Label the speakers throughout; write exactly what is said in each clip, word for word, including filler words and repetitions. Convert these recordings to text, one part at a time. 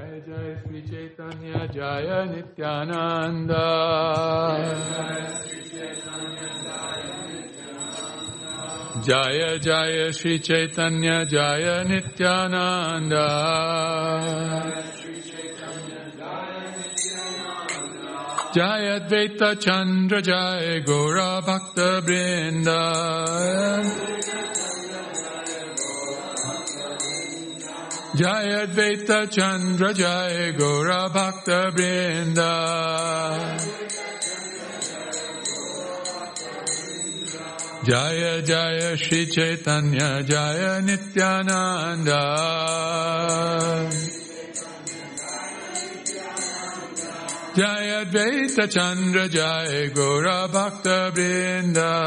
Speaker 1: Jaya Jaya Sri Chaitanya Jaya Nityananda. Jaya Jaya Sri Chaitanya Jaya Nityananda. Jaya Advaita Chandra Jaya Gaura Bhakta Vrinda. Jaya Advaita Chandra Jaya Gaura Bhakta Vrinda. Jaya Jaya Sri Chaitanya Jaya Nityananda. Jaya Advaita Chandra Jaya Gaura Bhakta Vrinda.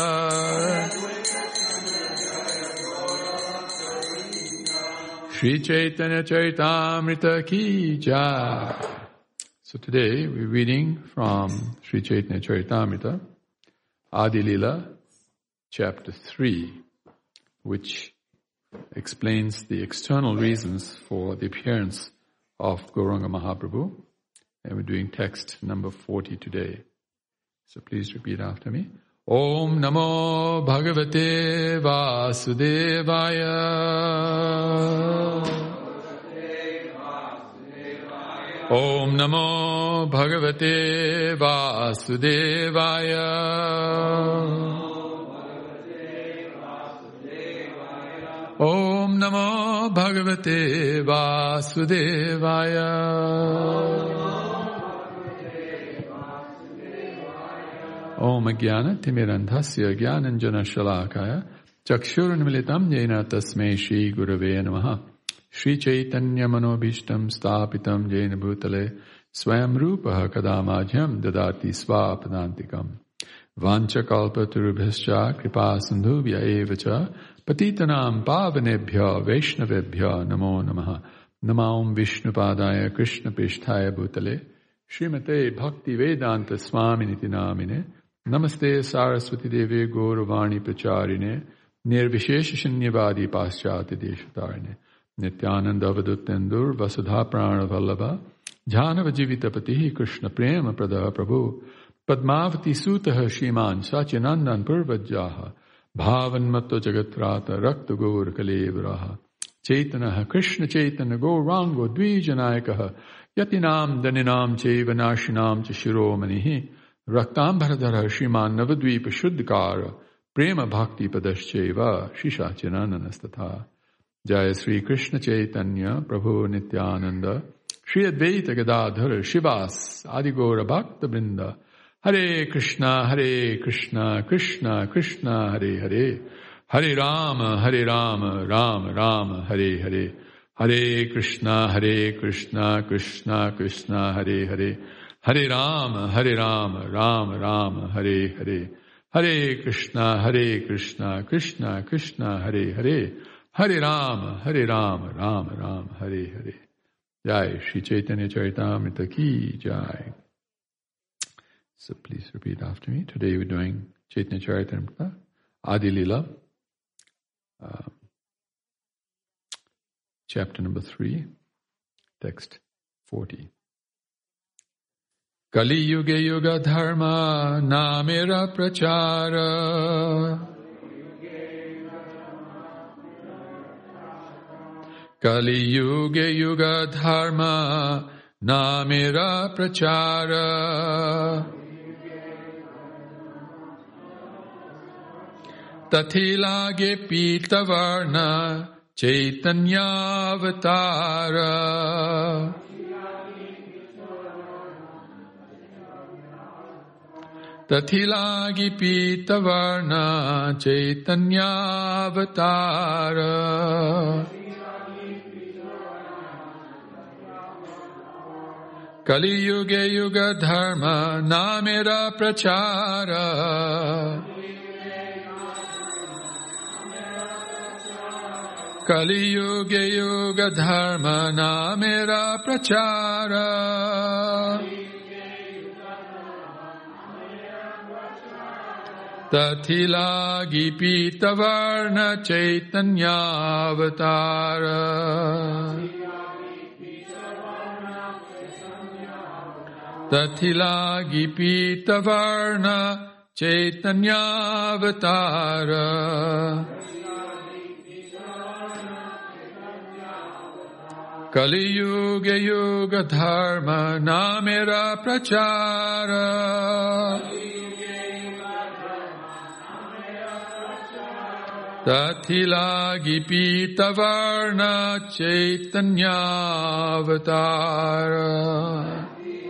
Speaker 1: Sri Chaitanya Charitamrita Ki Jai. So today we're reading from Sri Chaitanya Charitamrita, Adi Lila, chapter three, which explains the external reasons for the appearance of Gauranga Mahaprabhu. And we're doing text number forty today. So please repeat after me. Om Namo Bhagavate Vasudevaya. Om Namo Bhagavate Vasudevaya. Om Namo Bhagavate Vasudevaya. Om Jnana Timirandhasya Jnananjana Shalakaya Chakshurunmilitam Yena Tasmai Shri Gurave Namaha. Shri Chaitanya Manobhishtam Stapitam Jena Bhutale Swayam Rupaha Kadamajyam Dadati Svapadantikam Vanchakalpaturubhascha Kripa Sindhubhya Evacha Patitanam Pavanebhya Vaishnavebhya Namo Namaha. Namaum Vishnupadaya Krishna Pisthaya Bhutale Srimate Bhakti Vedanta Swami Niti Namine Namaste Saraswati Devi Gauravani Pracharine Nirvishesha Shanyavadi Paschati Deshatarine Nityananda Avadutendur Vasudha Prana Vallabha Jhanava Jivitapati Krishna Prema Prada Prabhu Padmavati Sutaha Shriman Satyanandan Purvajjaha Bhavan Matto Jagatrata Rakta Gaur Kalevraha Chaitanaha Krishna Chaitana Gaurango Dvijanayakaha Yatinam Daninam Cheva Nashinam Chashiromanihi Raktam Bharadhara Shriman Navadvipa Shuddhkara Prema Bhakti Padascheva Shisha Chinananastatha Jaya Sri Krishna Chaitanya Prabhu Nityananda Shri Advaita Gadadhara Shivas Adigora Bhakta Vrinda Hare Krishna Hare Krishna Krishna Krishna Hare Hare Hare Rama Hare Rama Rama Rama Hare Hare Hare Krishna Hare Krishna Krishna Krishna Hare Hare Hare Rama Hare Rama Rama Rama Hare Hare Hare Krishna Hare Krishna Krishna Krishna Hare Hare Hare Rama Hare Rama Rama Rama Hare Hare. Jai Shri Chaitanya Charitamrita Ki Jai. So please repeat after me. Today we're doing Chaitanya Charitamrita Adi Lila, uh, chapter number three, text forty. Kali Yuga Yuga Dharma Namera Prachara. Kali Yuga Yuga Dharma Namera Prachara. Tathilage Pita Varna Chaitanya Avatara. Tathilagi Pita Varna Chaitanya Avatara. Kali Yuga Yuga Dharma Namera Prachara. Kali Yuga Yuga Dharma Namera Prachara. Tathilagi Pita Varna Chaitanya Avatara. Tatila Gipita Varna Chaitanya Avatara Kali Yuga Yuga Dharma Namera Prachara Tatila Gipita Varna Chaitanya Avatara.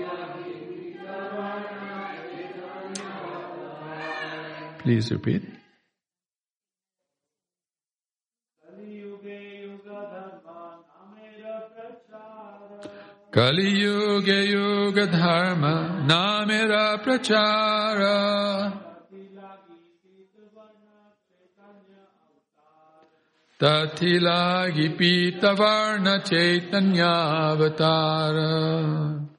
Speaker 1: Please repeat. Kali Yuga Yuga Dharma Namera Prachara Tatila Gipita Varna Chaitanya Avatara.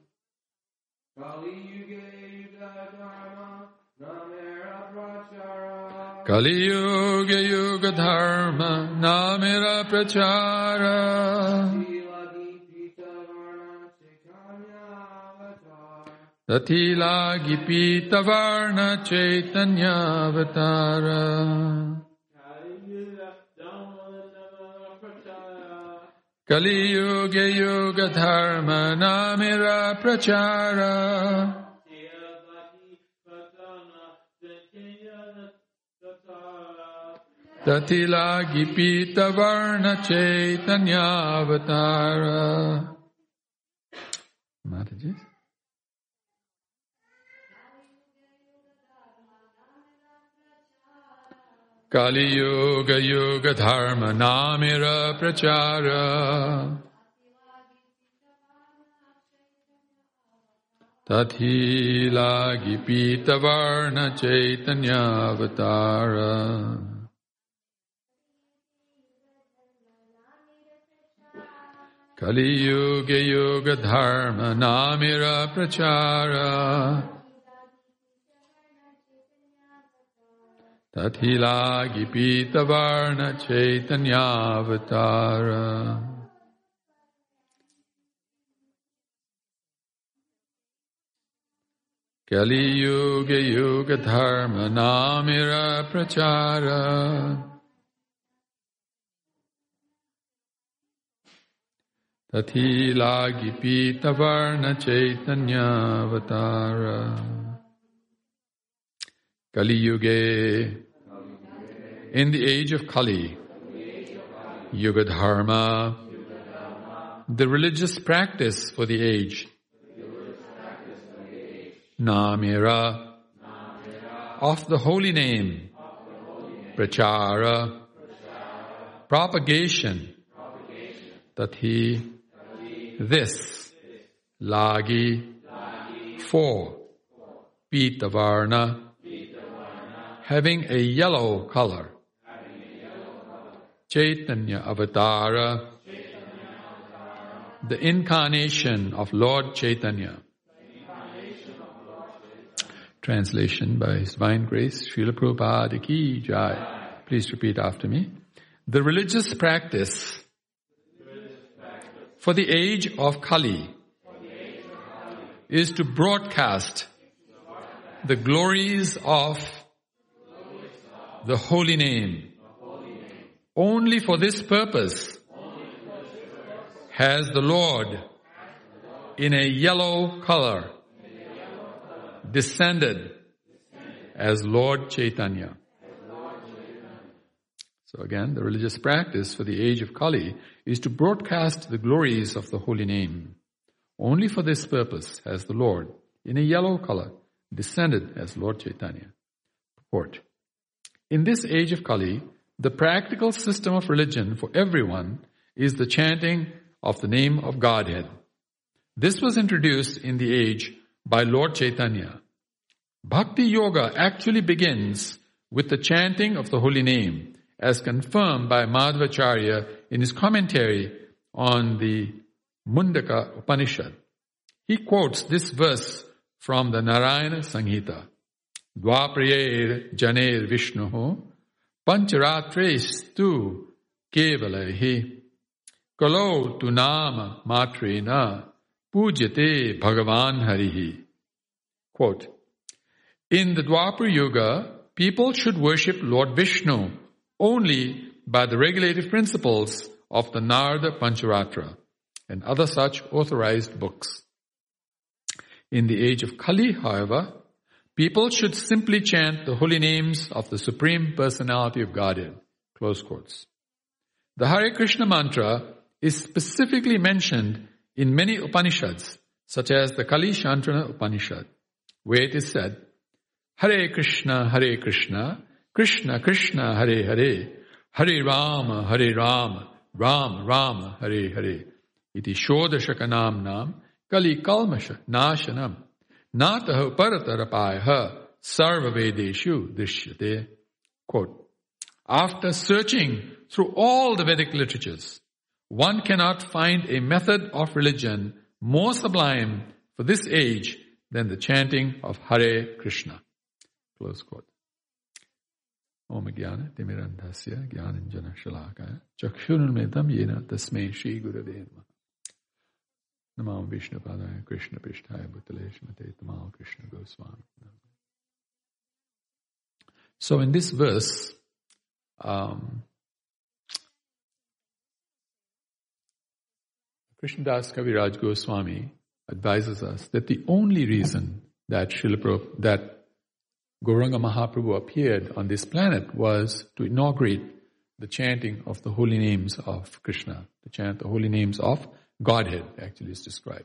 Speaker 1: Kali Yuga Yuga Dharma Namera Prachara Tatila Gipita Varna Chaitanya Avatara. Kali Yuga Yuga Dharma Namera Prachara Tatila Gipita Varna Chaitanya Avatara. Mataji. Kali Yuga Yuga Dharma Namera Prachara Tatila Gipita Varna Chaitanya Avatara. Kali Yuga Yuga Dharma Namera Prachara Tatila Gipita Varna Chaitanya Avatara. Kali Yuga Yuga Dharma Namera Prachara Tatila Gipita Varna Chaitanya Avatara. Kali Yuga. In the age of Kali, Yuga Dharma, the religious practice for the age, Namera, of the holy name, Prachara, propagation, Tathi, this, Lagi, for, Pitavarna, having a yellow color, Chaitanya Avatara, the incarnation of Lord Chaitanya. Translation by His Divine Grace, Srila Prabhupada Ki Jai. Please repeat after me. The religious practice for the age of Kali is to broadcast the glories of the holy name. Only for this purpose has the Lord, in a yellow color, descended as Lord Chaitanya. So again, the religious practice for the age of Kali is to broadcast the glories of the holy name. Only for this purpose has the Lord, in a yellow color, descended as Lord Chaitanya. Purport. In this age of Kali, the practical system of religion for everyone is the chanting of the name of Godhead. This was introduced in the age by Lord Chaitanya. Bhakti Yoga actually begins with the chanting of the holy name, as confirmed by Madhvacharya in his commentary on the Mundaka Upanishad. He quotes this verse from the Narayana Samhita. Dvaprayer janer Vishnuho pancharatres tu kevalahi kalo tu nama matrena pujyate Bhagavan Harihi. Quote, in the Dwapar Yuga, people should worship Lord Vishnu only by the regulative principles of the Narada Pancharatra and other such authorized books. In the age of Kali, however, people should simply chant the holy names of the Supreme Personality of Godhead. Close quotes. The Hare Krishna mantra is specifically mentioned in many Upanishads, such as the Kali Shantrana Upanishad, where it is said, Hare Krishna, Hare Krishna, Krishna Krishna, Hare Hare, Hare Rama, Hare Rama, Ram Rama, Hare Hare, iti shodashakanam nam, Kali Kalmasha Nashanam, Nataha Paratarapaya Sarva Vedeshu Drishyate. Quote, after searching through all the Vedic literatures, one cannot find a method of religion more sublime for this age than the chanting of Hare Krishna. Close quote. Om Jnana Timirandhasya Jnananjana Shalakaya Chakshurunmetam Yena Tasmai Shri Gurave Namaha. Namam Vishnu Padaya Krishna Pishtaya Bhutale Shrimate Tamal Krishna Goswami. So in this verse, um, Krishnadas Kaviraj Goswami advises us that the only reason that Srila Prabhupada, that Gauranga Mahaprabhu appeared on this planet was to inaugurate the chanting of the holy names of Krishna, to chant the holy names of Godhead, actually is described.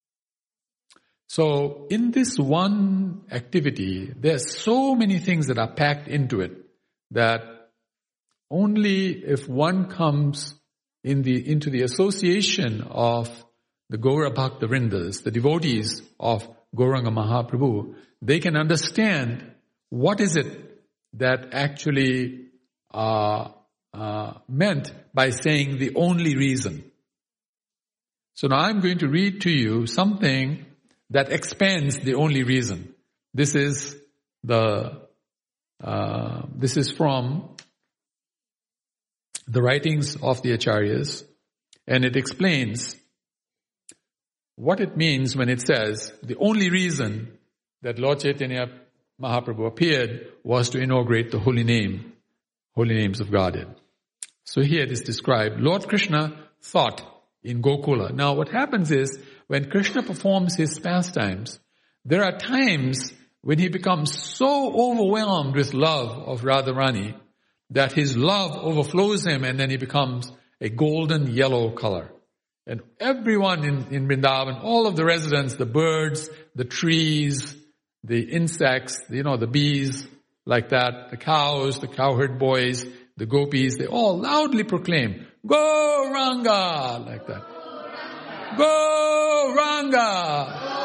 Speaker 1: So in this one activity, there's so many things that are packed into it that only if one comes in the into the association of the Gaura Bhakta Vrindas, the devotees of Gauranga Mahaprabhu, they can understand what is it that actually uh, uh, meant by saying the only reason. So now I'm going to read to you something that expands the only reason. This is the uh, this is from the writings of the Acharyas, and it explains what it means when it says the only reason that Lord Chaitanya Mahaprabhu appeared was to inaugurate the holy name, holy names of Godhead. So here it is described, Lord Krishna thought in Gokula. Now what happens is, when Krishna performs his pastimes, there are times when he becomes so overwhelmed with love of Radharani that his love overflows him and then he becomes a golden yellow color. And everyone in, in Vrindavan, all of the residents, the birds, the trees, the insects, you know, the bees, like that, the cows, the cowherd boys, the gopis, they all loudly proclaim, Gauranga, like that. Gauranga!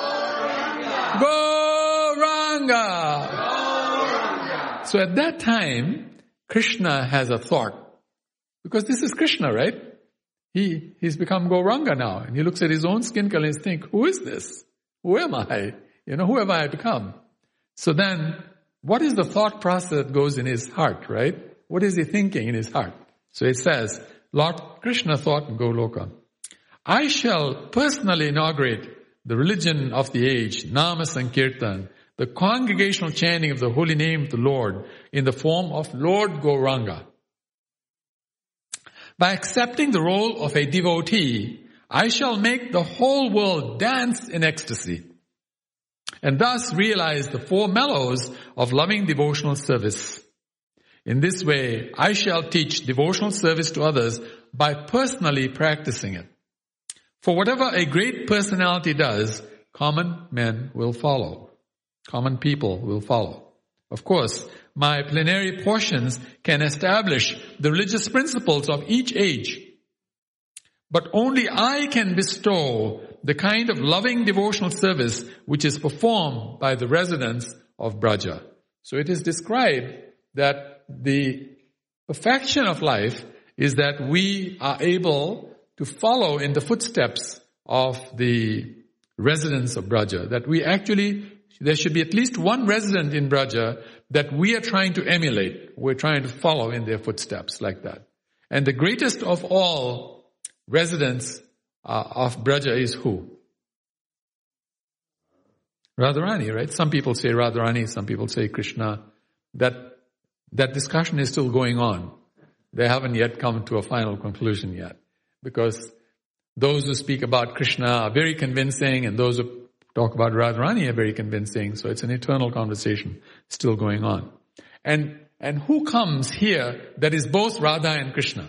Speaker 1: Gauranga! Gauranga! So at that time, Krishna has a thought. Because this is Krishna, right? He, he's become Gauranga now. And he looks at his own skin color and thinks, who is this? Who am I? You know, who have I become? So then, what is the thought process that goes in his heart, right? What is he thinking in his heart? So it says, Lord Krishna thought in Goloka, I shall personally inaugurate the religion of the age, Nama Sankirtan, the congregational chanting of the holy name of the Lord in the form of Lord Gauranga. By accepting the role of a devotee, I shall make the whole world dance in ecstasy and thus realize the four mellows of loving devotional service. In this way, I shall teach devotional service to others by personally practicing it. For whatever a great personality does, common men will follow. Common people will follow. Of course, my plenary portions can establish the religious principles of each age. But only I can bestow the kind of loving devotional service which is performed by the residents of Braja. So it is described that the perfection of life is that we are able to follow in the footsteps of the residents of Braja. That we actually, there should be at least one resident in Braja that we are trying to emulate. We're trying to follow in their footsteps like that. And the greatest of all residents uh, of Braja is who? Radharani, right? Some people say Radharani, some people say Krishna. That, that discussion is still going on. They haven't yet come to a final conclusion yet. Because those who speak about Krishna are very convincing, and those who talk about Radharani are very convincing. So it's an eternal conversation still going on. And, and who comes here that is both Radha and Krishna?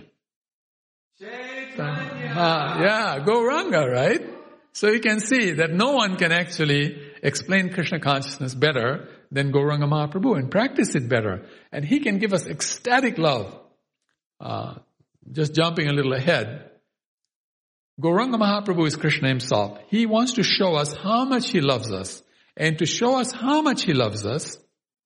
Speaker 1: Ah, yeah, Gauranga, right? So you can see that no one can actually explain Krishna consciousness better than Gauranga Mahaprabhu and practice it better. And he can give us ecstatic love. Uh, just jumping a little ahead. Gauranga Mahaprabhu is Krishna himself. He wants to show us how much he loves us. And to show us how much he loves us,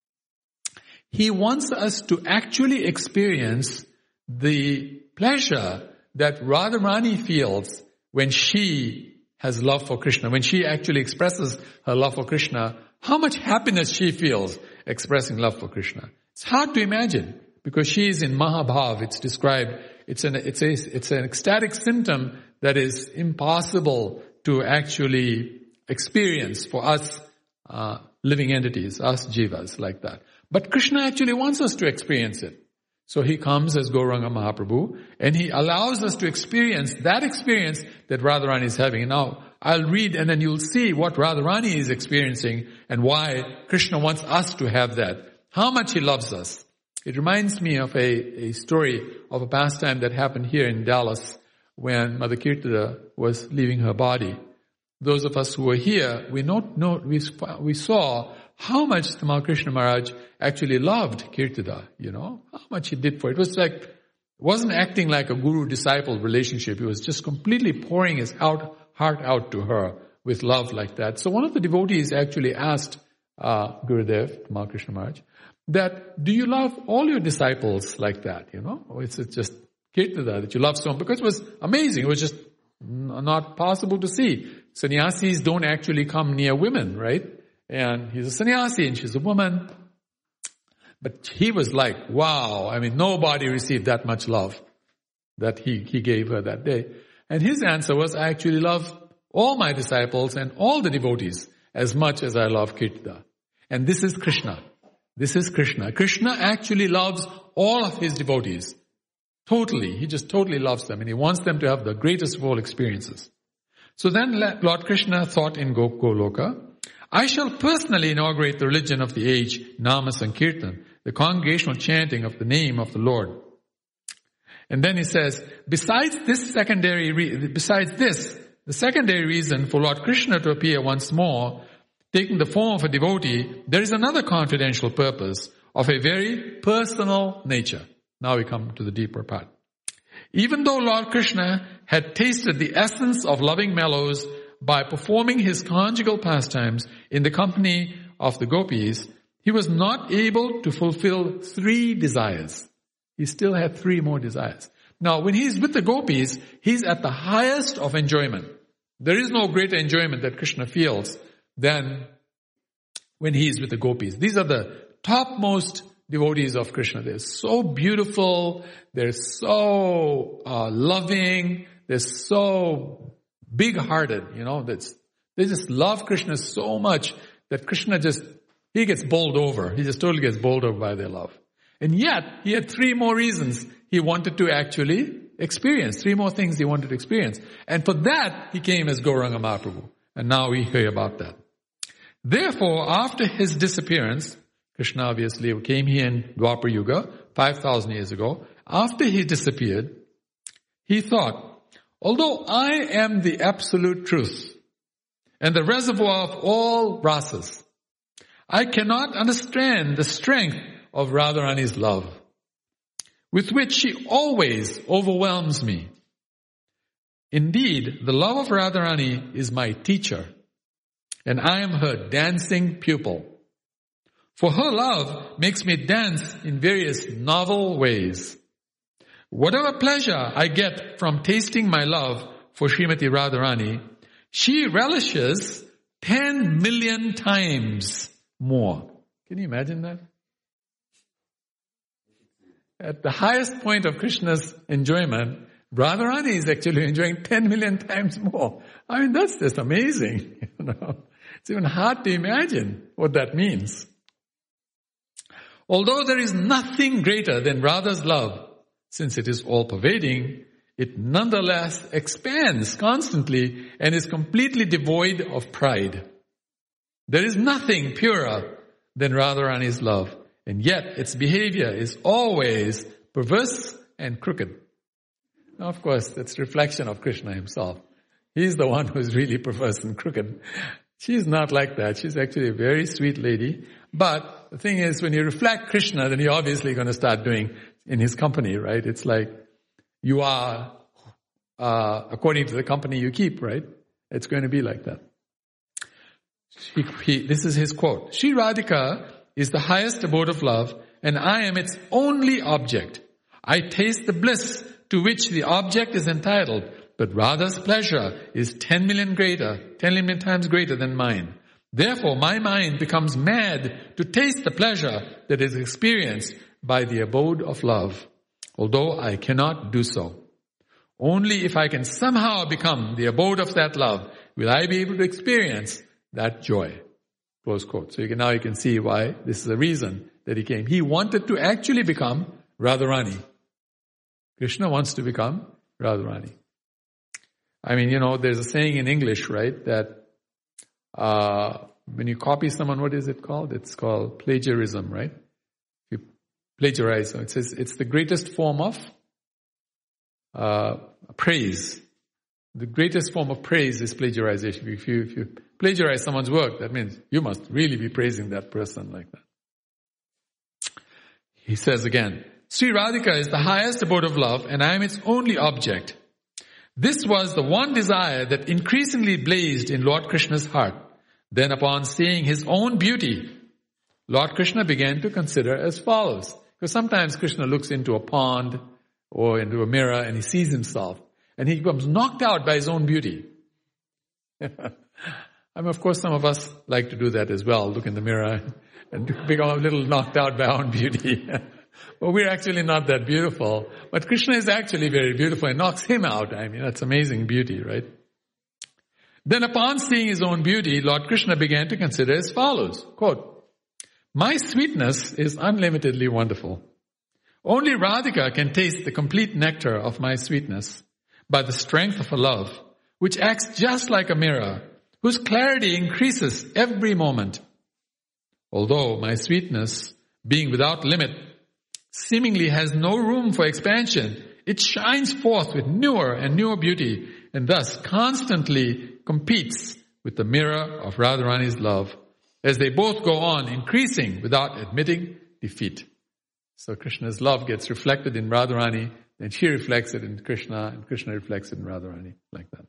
Speaker 1: he wants us to actually experience the pleasure that Radharani feels when she has love for Krishna, when she actually expresses her love for Krishna, how much happiness she feels expressing love for Krishna. It's hard to imagine because she is in Mahabhav. It's described, it's an, it's a, it's an ecstatic symptom that is impossible to actually experience for us uh, living entities, us jivas like that. But Krishna actually wants us to experience it. So he comes as Gauranga Mahaprabhu and he allows us to experience that experience that Radharani is having. Now, I'll read and then you'll see what Radharani is experiencing and why Krishna wants us to have that. How much he loves us. It reminds me of a, a story of a pastime that happened here in Dallas when Mother Kirtida was leaving her body. Those of us who were here, we know, know, we, we saw how much Tamal Krishna Maharaj actually loved Kirtida, you know, how much he did for it. It was like, it wasn't acting like a guru-disciple relationship. He was just completely pouring his out, heart out to her with love like that. So one of the devotees actually asked uh, Gurudev, Tamal Krishna Maharaj, that, do you love all your disciples like that, you know? Or is it just Kirtida that you love so much? Because it was amazing. It was just not possible to see. Sannyasis don't actually come near women, right? And he's a sannyasi and she's a woman. But he was like, wow, I mean, nobody received that much love that he, he gave her that day. And his answer was, I actually love all my disciples and all the devotees as much as I love Kirtida. And this is Krishna. This is Krishna. Krishna actually loves all of his devotees. Totally. He just totally loves them and he wants them to have the greatest of all experiences. So then Lord Krishna thought in Goloka, I shall personally inaugurate the religion of the age, Nama Sankirtan, the congregational chanting of the name of the Lord. And then he says, besides this secondary, re- besides this, the secondary reason for Lord Krishna to appear once more, taking the form of a devotee, there is another confidential purpose of a very personal nature. Now we come to the deeper part. Even though Lord Krishna had tasted the essence of loving mellows by performing his conjugal pastimes in the company of the gopis, he was not able to fulfill three desires. He still had three more desires. Now, when he's with the gopis, he's at the highest of enjoyment. There is no greater enjoyment that Krishna feels than when he's with the gopis. These are the topmost devotees of Krishna. They're so beautiful. They're so uh, loving. They're so big-hearted, you know. That's, they just love Krishna so much that Krishna just, he gets bowled over. He just totally gets bowled over by their love. And yet, he had three more reasons he wanted to actually experience. Three more things he wanted to experience. And for that, he came as Gauranga Mahaprabhu. And now we hear about that. Therefore, after his disappearance, Krishna obviously came here in Dwapar Yuga, five thousand years ago. After he disappeared, he thought, although I am the absolute truth and the reservoir of all rasas, I cannot understand the strength of Radharani's love, with which she always overwhelms me. Indeed, the love of Radharani is my teacher, and I am her dancing pupil. For her love makes me dance in various novel ways. Whatever pleasure I get from tasting my love for Srimati Radharani, she relishes ten million times more. Can you imagine that? At the highest point of Krishna's enjoyment, Radharani is actually enjoying ten million times more. I mean, that's just amazing, you know. It's even hard to imagine what that means. Although there is nothing greater than Radha's love, since it is all-pervading, it nonetheless expands constantly and is completely devoid of pride. There is nothing purer than Radharani's love, and yet its behavior is always perverse and crooked. Now, of course, that's a reflection of Krishna himself. He's the one who's really perverse and crooked. She's not like that. She's actually a very sweet lady. But the thing is, when you reflect Krishna, then you're obviously going to start doing in his company, right? It's like you are uh, according to the company you keep, right? It's going to be like that. He, he, this is his quote. Sri Radhika is the highest abode of love, and I am its only object. I taste the bliss to which the object is entitled, but Radha's pleasure is ten million greater, ten million times greater than mine. Therefore, my mind becomes mad to taste the pleasure that is experienced by the abode of love, although I cannot do so. Only if I can somehow become the abode of that love will I be able to experience that joy. Close quote. So you can, now you can see why this is the reason that he came. He wanted to actually become Radharani. Krishna wants to become Radharani. I mean, you know, there's a saying in English, right, that uh, when you copy someone, what is it called? It's called plagiarism, right? You plagiarize. It says it's the greatest form of uh, praise. The greatest form of praise is plagiarization. If you, if you plagiarize someone's work, that means you must really be praising that person like that. He says again, Sri Radhika is the highest abode of love, and I am its only object. This was the one desire that increasingly blazed in Lord Krishna's heart. Then upon seeing his own beauty, Lord Krishna began to consider as follows. Because sometimes Krishna looks into a pond or into a mirror and he sees himself. And he becomes knocked out by his own beauty. I mean, of course, some of us like to do that as well. Look in the mirror and become a little knocked out by our own beauty. Well, we're actually not that beautiful. But Krishna is actually very beautiful and knocks him out. I mean, that's amazing beauty, right? Then upon seeing his own beauty, Lord Krishna began to consider as follows, quote, my sweetness is unlimitedly wonderful. Only Radhika can taste the complete nectar of my sweetness by the strength of a love, which acts just like a mirror, whose clarity increases every moment. Although my sweetness, being without limit, seemingly has no room for expansion, it shines forth with newer and newer beauty, and thus constantly competes with the mirror of Radharani's love, as they both go on increasing without admitting defeat. So Krishna's love gets reflected in Radharani, and she reflects it in Krishna, and Krishna reflects it in Radharani, like that.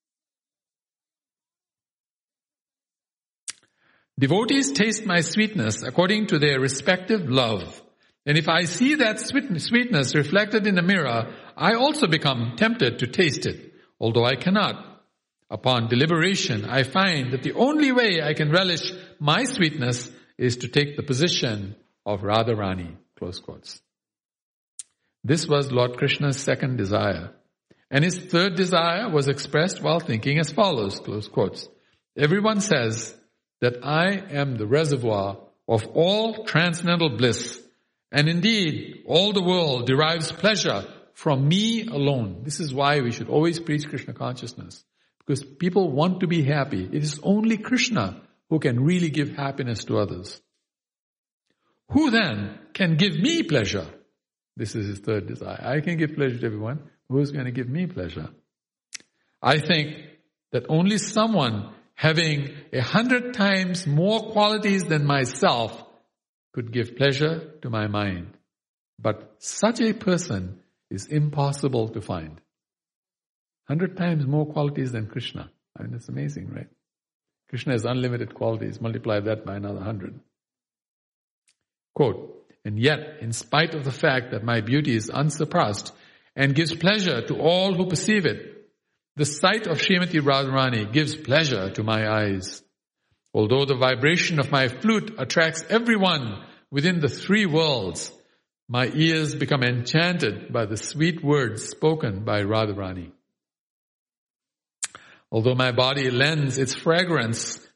Speaker 1: Devotees taste my sweetness according to their respective love. And if I see that sweetness reflected in the mirror, I also become tempted to taste it, although I cannot. Upon deliberation, I find that the only way I can relish my sweetness is to take the position of Radharani, close quotes. This was Lord Krishna's second desire. And his third desire was expressed while thinking as follows, close quotes. Everyone says that I am the reservoir of all transcendental bliss, and indeed all the world derives pleasure from me alone. This is why we should always preach Krishna consciousness, because people want to be happy. It is only Krishna who can really give happiness to others. Who then can give me pleasure? This is his third desire. I can give pleasure to everyone. Who's going to give me pleasure? I think that only someone having a hundred times more qualities than myself could give pleasure to my mind. But such a person is impossible to find. Hundred times more qualities than Krishna. I mean, that's amazing, right? Krishna has unlimited qualities. Multiply that by another hundred. Quote, and yet, in spite of the fact that my beauty is unsurpassed and gives pleasure to all who perceive it, the sight of Srimati Radharani gives pleasure to my eyes. Although the vibration of my flute attracts everyone within the three worlds, my ears become enchanted by the sweet words spoken by Radharani. Although my body lends its fragrance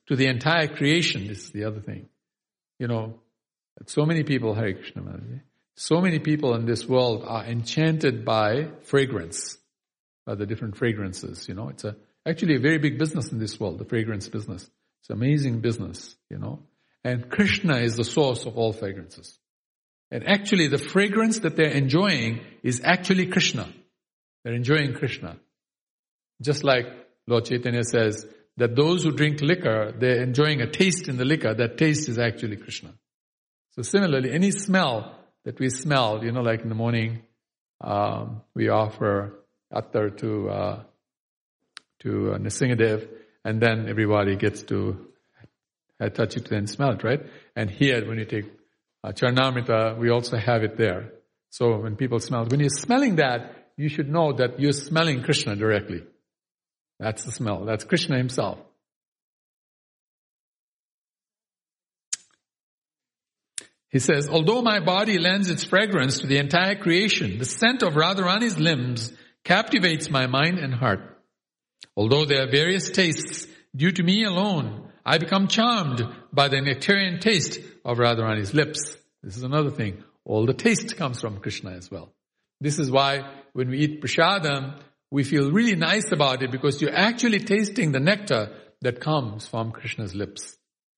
Speaker 1: to the entire creation. This is the other thing. You know, so many people, Hare Krishna Mataji, so many people in this world are enchanted by fragrance, by the different fragrances, you know. It's a actually a very big business in this world, the fragrance business. It's an amazing business, you know. And Krishna is the source of all fragrances. And actually the fragrance that they're enjoying is actually Krishna. They're enjoying Krishna. Just like Lord Chaitanya says that those who drink liquor, they're enjoying a taste in the liquor. That taste is actually Krishna. So similarly, any smell that we smell, you know, like in the morning, um, we offer attar to uh, to uh, Nrsingadev, and then everybody gets to uh, touch it and smell it, right? And here, when you take uh, Charnamrita, we also have it there. So when people smell, when you're smelling that, you should know that you're smelling Krishna directly. That's the smell. That's Krishna himself. He says, although my body lends its fragrance to the entire creation, the scent of Radharani's limbs captivates my mind and heart. Although there are various tastes, due to me alone, I become charmed by the nectarian taste of Radharani's lips. This is another thing. All the taste comes from Krishna as well. This is why when we eat prasadam, we feel really nice about it, because you're actually tasting the nectar that comes from Krishna's lips.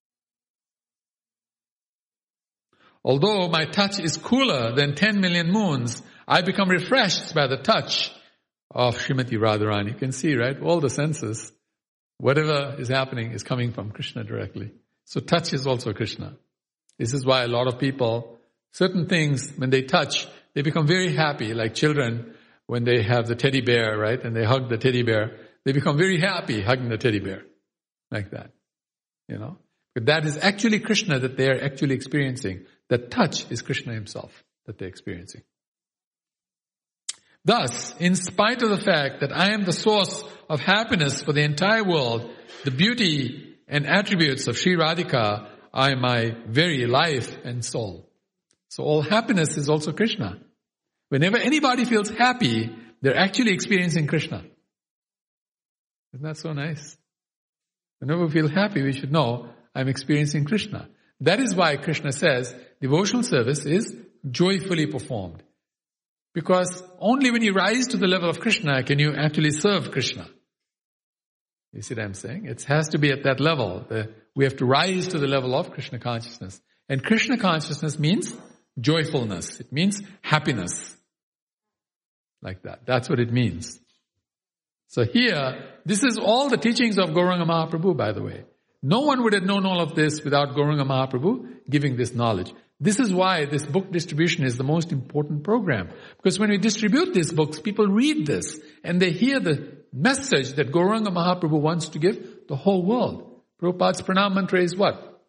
Speaker 1: Although my touch is cooler than ten million moons, I become refreshed by the touch of Srimati Radharani. You can see, right? All the senses, whatever is happening is coming from Krishna directly. So touch is also Krishna. This is why a lot of people, certain things, when they touch, they become very happy, like children, when they have the teddy bear, right? And they hug the teddy bear, they become very happy hugging the teddy bear. Like that. You know? But that is actually Krishna that they are actually experiencing. That touch is Krishna himself that they're experiencing. Thus, in spite of the fact that I am the source of happiness for the entire world, the beauty and attributes of Sri Radhika are my very life and soul. So all happiness is also Krishna. Whenever anybody feels happy, they're actually experiencing Krishna. Isn't that so nice? Whenever we feel happy, we should know I'm experiencing Krishna. That is why Krishna says devotional service is joyfully performed. Because only when you rise to the level of Krishna can you actually serve Krishna. You see what I'm saying? It has to be at that level. The, we have to rise to the level of Krishna consciousness. And Krishna consciousness means joyfulness. It means happiness. Like that. That's what it means. So here, this is all the teachings of Gauranga Mahaprabhu, by the way. No one would have known all of this without Gauranga Mahaprabhu giving this knowledge. This is why this book distribution is the most important program. Because when we distribute these books, people read this and they hear the message that Gauranga Mahaprabhu wants to give the whole world. Prabhupada's pranam mantra is what?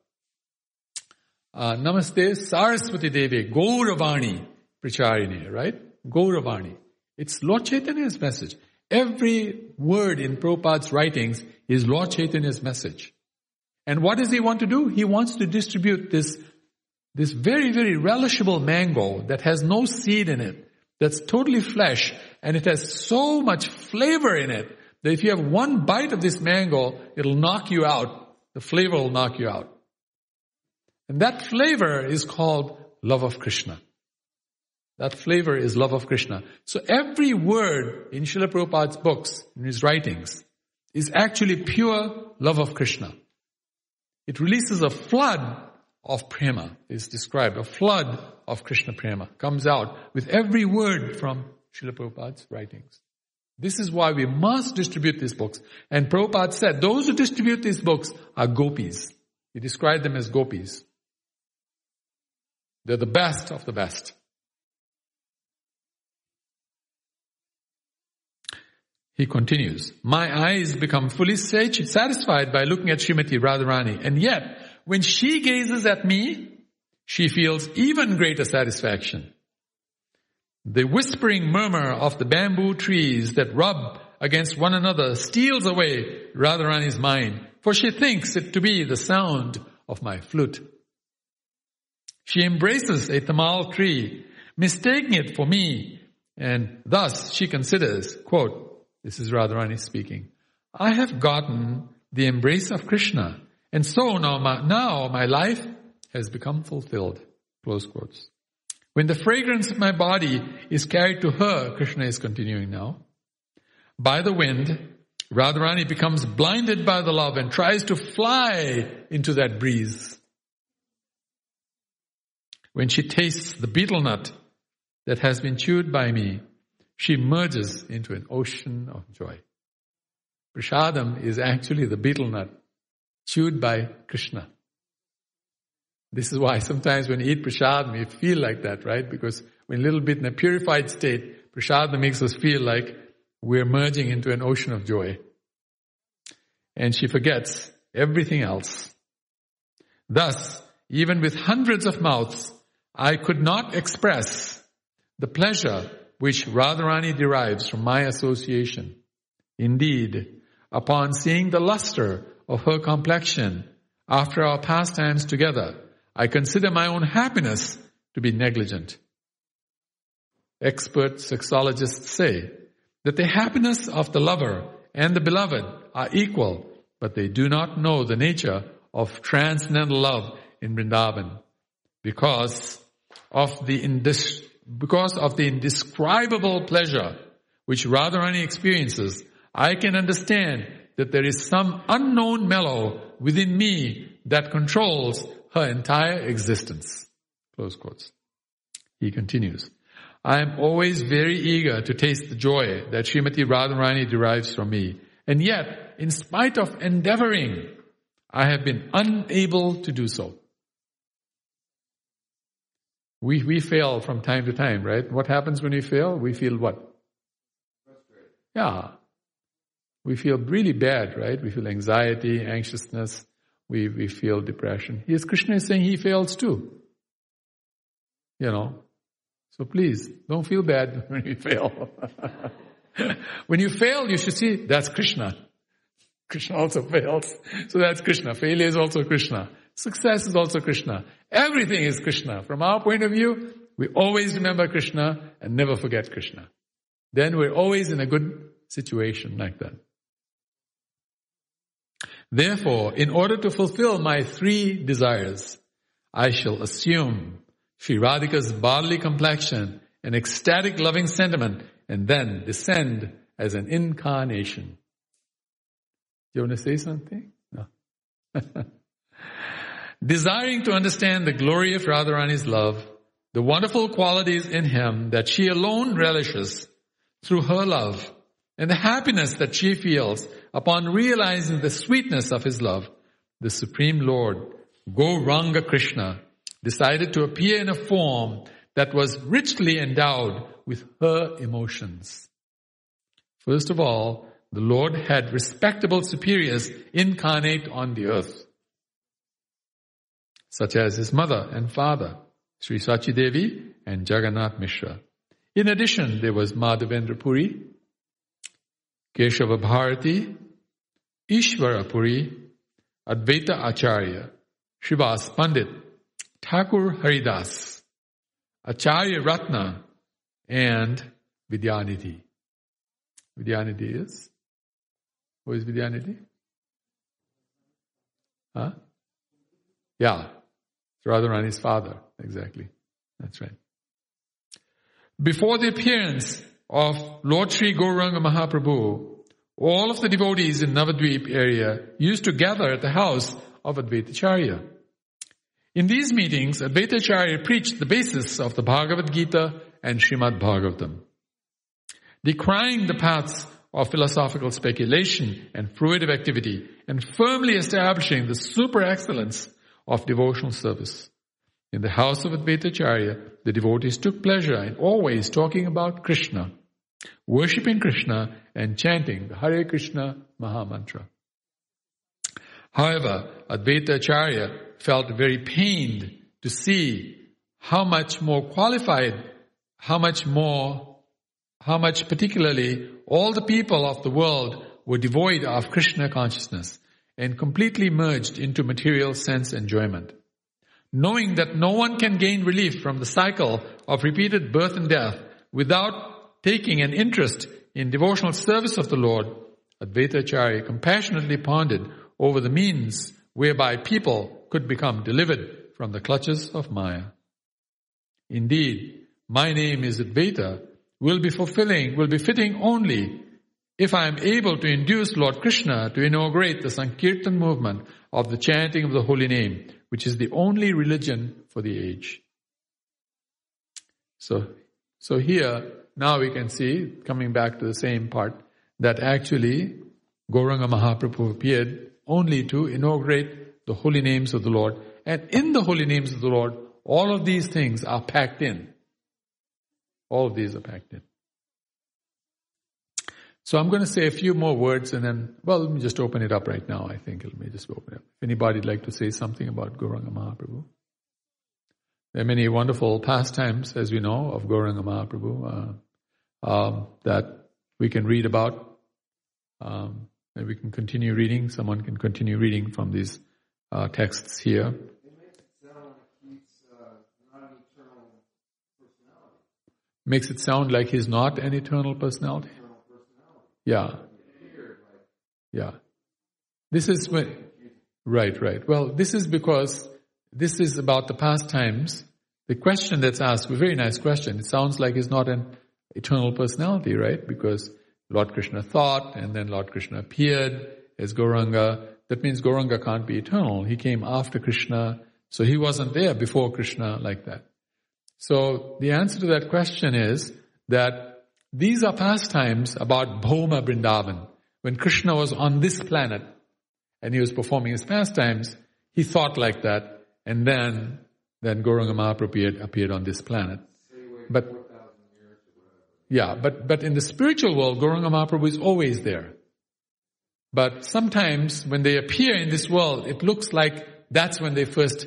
Speaker 1: Uh, Namaste Saraswati Devi Gauravani Pracharine, right? Gauravani. It's Lord Chaitanya's message. Every word in Prabhupada's writings is Lord Chaitanya's message. And what does he want to do? He wants to distribute this, this very, very relishable mango that has no seed in it, that's totally flesh, and it has so much flavor in it that if you have one bite of this mango, it'll knock you out. The flavor will knock you out. And that flavor is called love of Krishna. That flavor is love of Krishna. So every word in Srila Prabhupada's books, in his writings, is actually pure love of Krishna. It releases a flood of prema, is described. A flood of Krishna prema comes out with every word from Srila Prabhupada's writings. This is why we must distribute these books. And Prabhupada said, those who distribute these books are gopis. He described them as gopis. They're the best of the best. He continues, my eyes become fully satisfied by looking at Srimati Radharani, and yet when she gazes at me, she feels even greater satisfaction. The whispering murmur of the bamboo trees that rub against one another steals away Radharani's mind, for she thinks it to be the sound of my flute. She embraces a tamal tree, mistaking it for me, and thus she considers, quote, this is Radharani speaking, I have gotten the embrace of Krishna, And so now my, now my life has become fulfilled. Close quotes. When the fragrance of my body is carried to her, Krishna is continuing now, by the wind, Radharani becomes blinded by the love and tries to fly into that breeze. When she tastes the betel nut that has been chewed by me, she merges into an ocean of joy. Prasadam is actually the betel nut chewed by Krishna. This is why sometimes when you eat prasadam, you feel like that, right? Because when a little bit in a purified state, prasadam makes us feel like we're merging into an ocean of joy. And she forgets everything else. Thus, even with hundreds of mouths, I could not express the pleasure which Radharani derives from my association. Indeed, upon seeing the luster of her complexion after our pastimes together, I consider my own happiness to be negligent. Expert sexologists say that the happiness of the lover and the beloved are equal, but they do not know the nature of transcendental love in Vrindavan because of the indis- because of the indescribable pleasure which Radharani experiences. I can understand that there is some unknown mellow within me that controls her entire existence. Close quotes. He continues, I am always very eager to taste the joy that Srimati Radharani derives from me. And yet, in spite of endeavoring, I have been unable to do so. We, we fail from time to time, right? What happens when we fail? We feel what? Frustrated. Yeah. We feel really bad, right? We feel anxiety, anxiousness. We, we feel depression. Yes, Krishna is saying he fails too. You know. So please, don't feel bad when you fail. When you fail, you should see, that's Krishna. Krishna also fails. So that's Krishna. Failure is also Krishna. Success is also Krishna. Everything is Krishna. From our point of view, we always remember Krishna and never forget Krishna. Then we're always in a good situation like that. Therefore, in order to fulfill my three desires, I shall assume Sri Radhika's bodily complexion, an ecstatic loving sentiment, and then descend as an incarnation. Do you want to say something? No. Desiring to understand the glory of Radharani's love, the wonderful qualities in him that she alone relishes through her love, and the happiness that she feels upon realizing the sweetness of his love, the Supreme Lord, Gauranga Krishna, decided to appear in a form that was richly endowed with her emotions. First of all, the Lord had respectable superiors incarnate on the earth, such as his mother and father, Sri Sachi Devi and Jagannath Mishra. In addition, there was Madhavendra Puri, Keshava Bharati, Ishvara Puri, Advaita Acharya, Srivas Pandit, Thakur Haridas, Acharya Ratna, and Vidyanidhi. Vidyanidhi is? Who is Vidyanidhi? Huh? Yeah. It's Radharani's father. Exactly. That's right. Before the appearance of Lord Sri Gauranga Mahaprabhu, all of the devotees in Navadvip area used to gather at the house of Advaitacharya. In these meetings, Advaitacharya preached the basis of the Bhagavad Gita and Srimad Bhagavatam, decrying the paths of philosophical speculation and fruitive activity, and firmly establishing the super excellence of devotional service. In the house of Advaitacharya, the devotees took pleasure in always talking about Krishna, worshipping Krishna, and chanting the Hare Krishna Maha Mantra. However, Advaitacharya felt very pained to see how much more qualified, how much more, how much particularly all the people of the world were devoid of Krishna consciousness and completely merged into material sense enjoyment. Knowing that no one can gain relief from the cycle of repeated birth and death without taking an interest in devotional service of the Lord, Advaitacharya compassionately pondered over the means whereby people could become delivered from the clutches of Maya. Indeed, my name is Advaita, will be fulfilling, will be fitting only if I am able to induce Lord Krishna to inaugurate the Sankirtan movement of the chanting of the holy name, which is the only religion for the age. So, so here, now we can see, coming back to the same part, that actually Gauranga Mahaprabhu appeared only to inaugurate the holy names of the Lord. And in the holy names of the Lord, all of these things are packed in. All of these are packed in. So I'm going to say a few more words and then, well, let me just open it up right now, I think. Let me just open it up. If anybody would like to say something about Gauranga Mahaprabhu. There are many wonderful pastimes, as we know, of Gauranga Mahaprabhu uh, um, that we can read about. Um, and we can continue reading. Someone can continue reading from these uh, texts here. Makes it sound like he's not an eternal personality. Yeah. Yeah. This is when, right, right. Well, this is because this is about the pastimes. The question that's asked, a very nice question. It sounds like he's not an eternal personality, right? Because Lord Krishna thought, and then Lord Krishna appeared as Gauranga. That means Gauranga can't be eternal. He came after Krishna, so he wasn't there before Krishna like that. So the answer to that question is that these are pastimes about Bhoma Vrindavan. When Krishna was on this planet and he was performing his pastimes, he thought like that, and then then Gauranga Mahaprabhu appeared, appeared on this planet. But yeah, but but in the spiritual world, Gauranga Mahaprabhu is always there. But sometimes when they appear in this world, it looks like that's when they first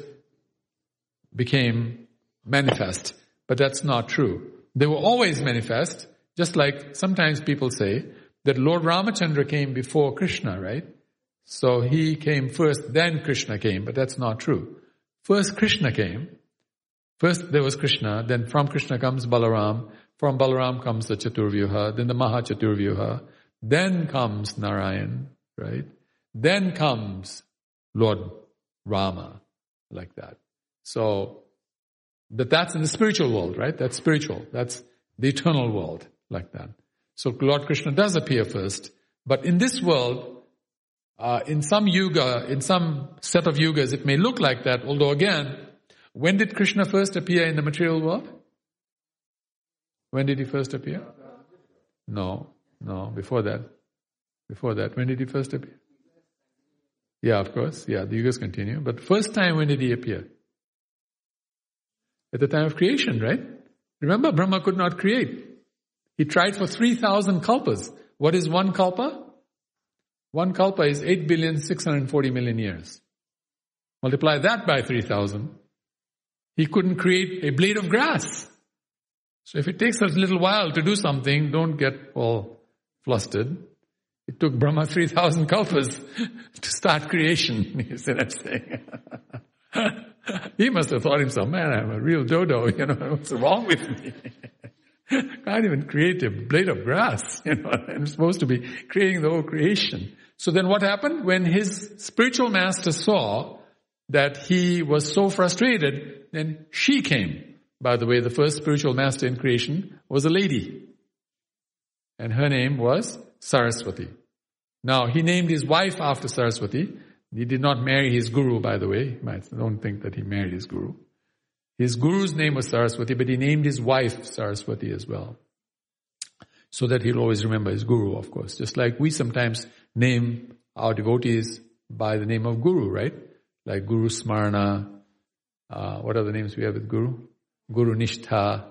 Speaker 1: became manifest. But that's not true. They were always manifest, just like sometimes people say that Lord Ramachandra came before Krishna, right? So he came first, then Krishna came, but that's not true. First Krishna came. First there was Krishna, then from Krishna comes Balaram, from Balaram comes the Chaturvyuha, then the Maha Chaturvyuha, then comes Narayan, right? Then comes Lord Rama, like that. So, but that's in the spiritual world, right? That's spiritual. That's the eternal world, like that. So Lord Krishna does appear first, but in this world, uh, in some yuga, in some set of yugas, it may look like that, although again, when did Krishna first appear in the material world? When did he first appear? No, no, before that. Before that, when did he first appear? Yeah, of course, yeah, the yugas continue. But first time, when did he appear? At the time of creation, right? Remember, Brahma could not create. He tried for three thousand kalpas. What is one kalpa? One kalpa is eight billion six hundred forty million years. Multiply that by three thousand. He couldn't create a blade of grass. So if it takes us a little while to do something, don't get all flustered. It took Brahma three thousand kalpas to start creation. You see that saying? He must have thought himself, man, I'm a real dodo, you know, what's wrong with me? Can't even create a blade of grass, you know, I'm supposed to be creating the whole creation. So then what happened? When his spiritual master saw that he was so frustrated, then she came. By the way, the first spiritual master in creation was a lady. And her name was Saraswati. Now, he named his wife after Saraswati. He did not marry his guru, by the way. You might don't think that he married his guru. His guru's name was Saraswati, but he named his wife Saraswati as well. So that he'll always remember his guru, of course. Just like we sometimes name our devotees by the name of guru, right? Like Guru Smarna. Uh, what are the names we have with guru? Guru Nishtha.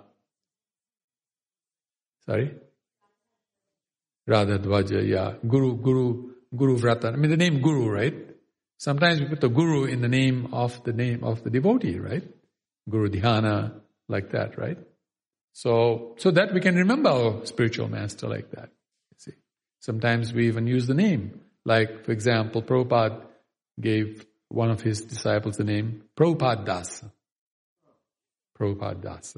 Speaker 1: Sorry? Radha Dvaja, yeah. Guru, Guru, Guru Vrata. I mean the name guru, right? Sometimes we put the guru in the name of the name of the devotee, right? Guru Dhyana, like that, right? So, so that we can remember our spiritual master like that. You see, sometimes we even use the name. Like, for example, Prabhupada gave one of his disciples the name Prabhupada Dasa. Prabhupada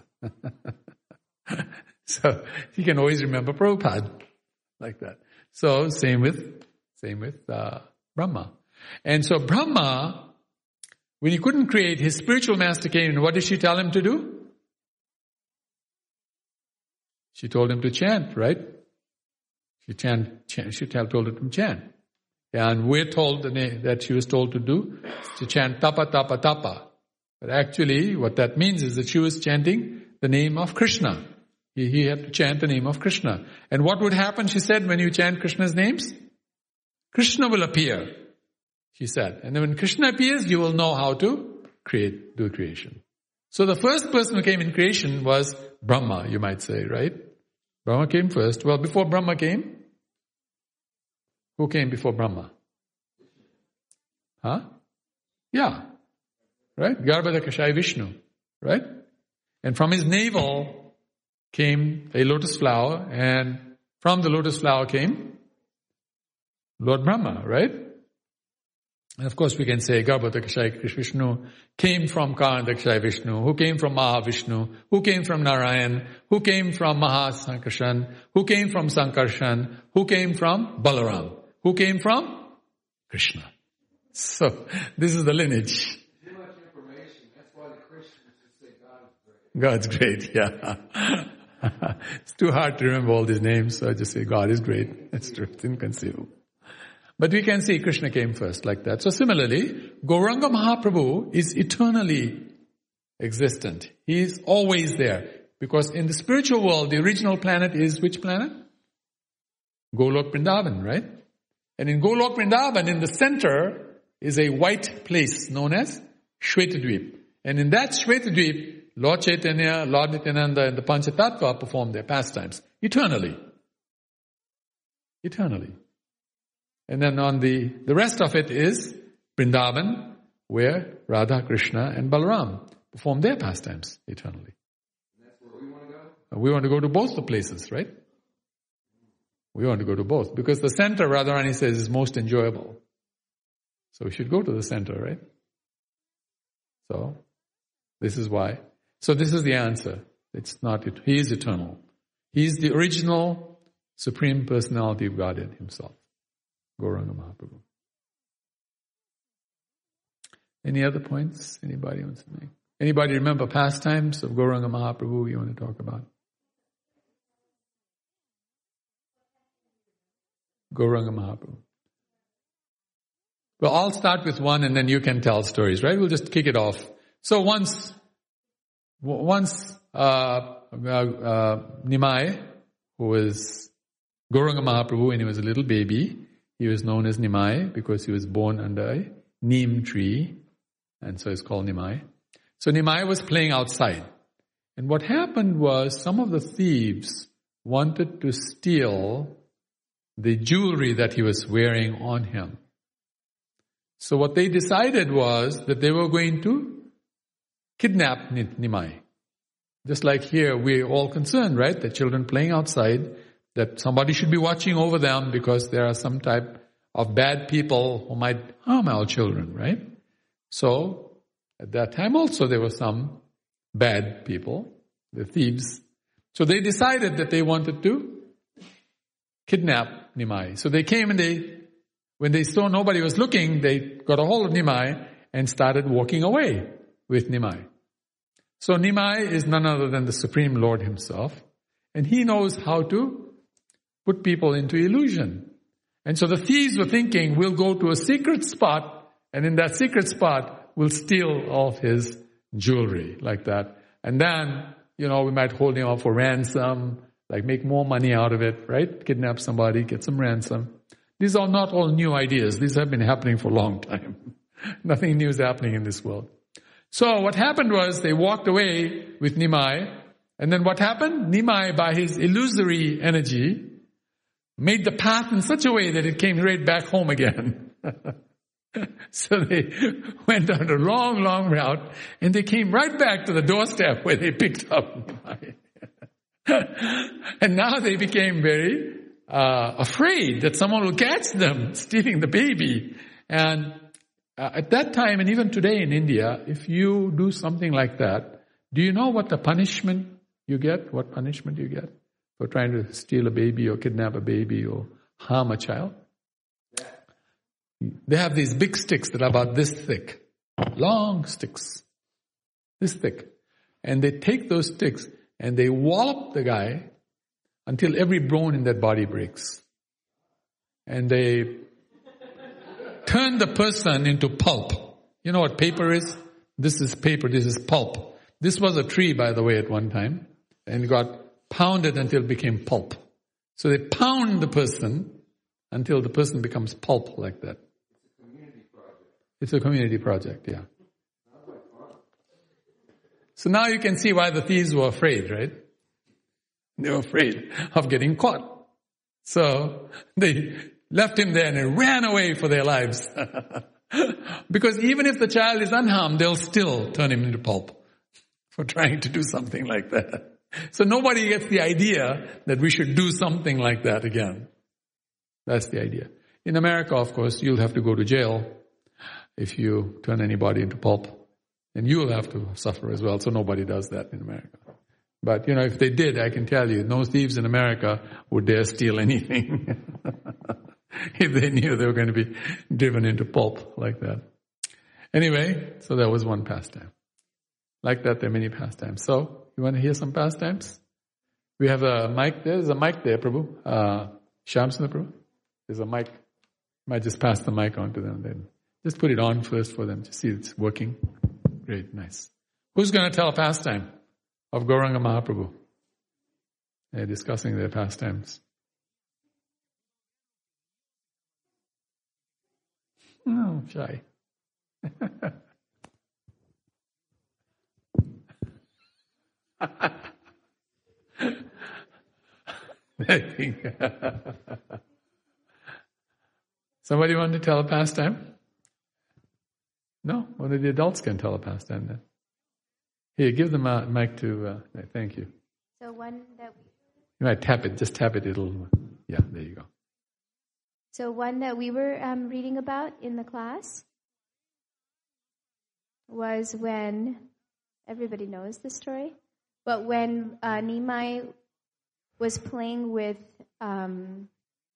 Speaker 1: Dasa. So he can always remember Prabhupada like that. So same with same with uh, Brahma. And so Brahma, when he couldn't create, his spiritual master came, and what did she tell him to do? She told him to chant, right? She chant, chant she told him to chant. And we're told that she was told to do, to chant tapa, tapa, tapa. But actually, what that means is that she was chanting the name of Krishna. He, he had to chant the name of Krishna. And what would happen, she said, when you chant Krishna's names? Krishna will appear, she said. And then when Krishna appears, you will know how to create, do creation. So the first person who came in creation was Brahma, you might say, right? Brahma came first. Well, before Brahma came, who came before Brahma? Huh? Yeah. Right? Garbhodakashayi Vishnu. Right? And from his navel came a lotus flower, and from the lotus flower came Lord Brahma, right? And of course we can say Garbhodakashayi Vishnu came from Karanodakashayi Vishnu, who came from Mahavishnu, who came from Narayan, who came from Mahasankarshan, who came from Sankarshan, who came from Balaram, who came from Krishna. So this is the lineage.
Speaker 2: Too much information. That's why the Christians just say God is great.
Speaker 1: God's great, yeah. It's too hard to remember all these names, so I just say God is great. That's true. It's inconceivable. But we can see Krishna came first like that. So similarly, Gauranga Mahaprabhu is eternally existent. He is always there. Because in the spiritual world, the original planet is which planet? Golok Vrindavan, right? And in Golok Vrindavan, in the center, is a white place known as Shvetadvip. And in that Shvetadvip, Lord Chaitanya, Lord Nityananda, and the Panchatattva perform their pastimes. Eternally. Eternally. And then on the, the rest of it is Vrindavan, where Radha, Krishna, and Balaram perform their pastimes eternally.
Speaker 2: And that's where we want to go?
Speaker 1: We want to go to both the places, right? We want to go to both. Because the center, Radharani says, is most enjoyable. So we should go to the center, right? So, this is why. So this is the answer. It's not, it, he is eternal. He is the original Supreme Personality of Godhead himself. Gauranga Mahaprabhu. Any other points anybody wants to make? Anybody remember pastimes of Gauranga Mahaprabhu you want to talk about? Gauranga Mahaprabhu. Well, I'll start with one and then you can tell stories, right? We'll just kick it off. So once, once uh, uh, uh, Nimai, who was Gauranga Mahaprabhu when he was a little baby, he was known as Nimai because he was born under a neem tree, and so it's called Nimai. So Nimai was playing outside. And what happened was some of the thieves wanted to steal the jewelry that he was wearing on him. So what they decided was that they were going to kidnap Nimai. Just like here, we're all concerned, right? The children playing outside, that somebody should be watching over them because there are some type of bad people who might harm our children, right? So, at that time also there were some bad people, the thieves. So they decided that they wanted to kidnap Nimai. So they came and they, when they saw nobody was looking, they got a hold of Nimai and started walking away with Nimai. So Nimai is none other than the Supreme Lord himself, and he knows how to put people into illusion. And so the thieves were thinking, we'll go to a secret spot, and in that secret spot, we'll steal all of his jewelry, like that. And then, you know, we might hold him up for ransom, like make more money out of it, right? Kidnap somebody, get some ransom. These are not all new ideas. These have been happening for a long time. Nothing new is happening in this world. So what happened was they walked away with Nimai, and then what happened? Nimai, by his illusory energy, made the path in such a way that it came right back home again. So they went on a long, long route, and they came right back to the doorstep where they picked up Nimai. And now they became very uh, afraid that someone will catch them stealing the baby. And uh, at that time, and even today in India, if you do something like that, do you know what the punishment you get? What punishment you get for trying to steal a baby or kidnap a baby or harm a child? They have these big sticks that are about this thick. Long sticks. This thick. And they take those sticks and they wallop the guy until every bone in that body breaks. And they turn the person into pulp. You know what paper is? This is paper, this is pulp. This was a tree, by the way, at one time. And it got pounded until it became pulp. So they pound the person until the person becomes pulp like that. It's a community project, yeah. So now you can see why the thieves were afraid, right? They were afraid of getting caught. So they left him there and they ran away for their lives. Because even if the child is unharmed, they'll still turn him into pulp for trying to do something like that. So nobody gets the idea that we should do something like that again. That's the idea. In America, of course, you'll have to go to jail if you turn anybody into pulp. And you'll have to suffer as well. So nobody does that in America. But, you know, if they did, I can tell you, no thieves in America would dare steal anything. If they knew they were going to be driven into pulp like that. Anyway, so that was one pastime. Like that, there are many pastimes. So, you want to hear some pastimes? We have a mic there. There's a mic there, Prabhu. Uh, Shamsuna, Prabhu. There's a mic. Might just pass the mic on to them then. Just put it on first for them to see it's working. Great, nice. Who's going to tell a pastime of Gauranga Mahaprabhu? They're discussing their pastimes. Oh, shy. I think. Somebody want to tell a pastime? No, only the adults can tell a pastime then. Here, give the mic to, uh, thank you.
Speaker 3: So one that we...
Speaker 1: You might tap it, just tap it, it'll, yeah, there you go.
Speaker 3: So one that we were um, reading about in the class was when, everybody knows this story, but when uh, Nimai was playing with um,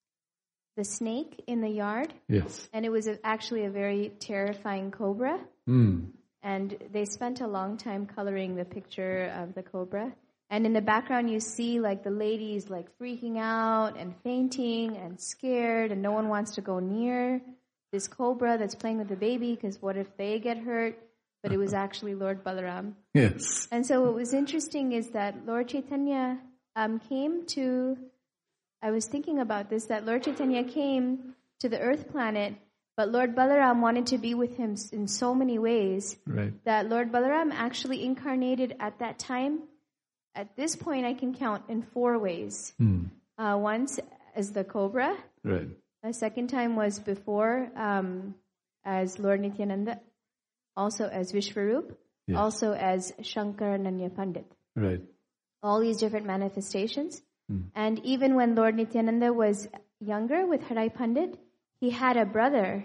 Speaker 3: the snake in the yard.
Speaker 1: Yes.
Speaker 3: And it was a, actually a very terrifying cobra.
Speaker 1: Mm.
Speaker 3: And they spent a long time coloring the picture of the cobra. And in the background you see like the ladies like freaking out and fainting and scared, and no one wants to go near this cobra that's playing with the baby because what if they get hurt? But it was actually Lord Balaram.
Speaker 1: Yes.
Speaker 3: And so what was interesting is that Lord Chaitanya um, came to, I was thinking about this, that Lord Chaitanya came to the earth planet, but Lord Balaram wanted to be with him in so many ways.
Speaker 1: Right.
Speaker 3: That Lord Balaram actually incarnated at that time. At this point, I can count in four ways.
Speaker 1: Hmm.
Speaker 3: Uh, once as the cobra.
Speaker 1: Right.
Speaker 3: The second time was before um, as Lord Nityananda. Also as Vishwarup.
Speaker 1: Yes.
Speaker 3: Also as Shankarananya Pandit.
Speaker 1: Right.
Speaker 3: All these different manifestations.
Speaker 1: Hmm.
Speaker 3: And even when Lord Nityananda was younger with Harai Pandit, he had a brother.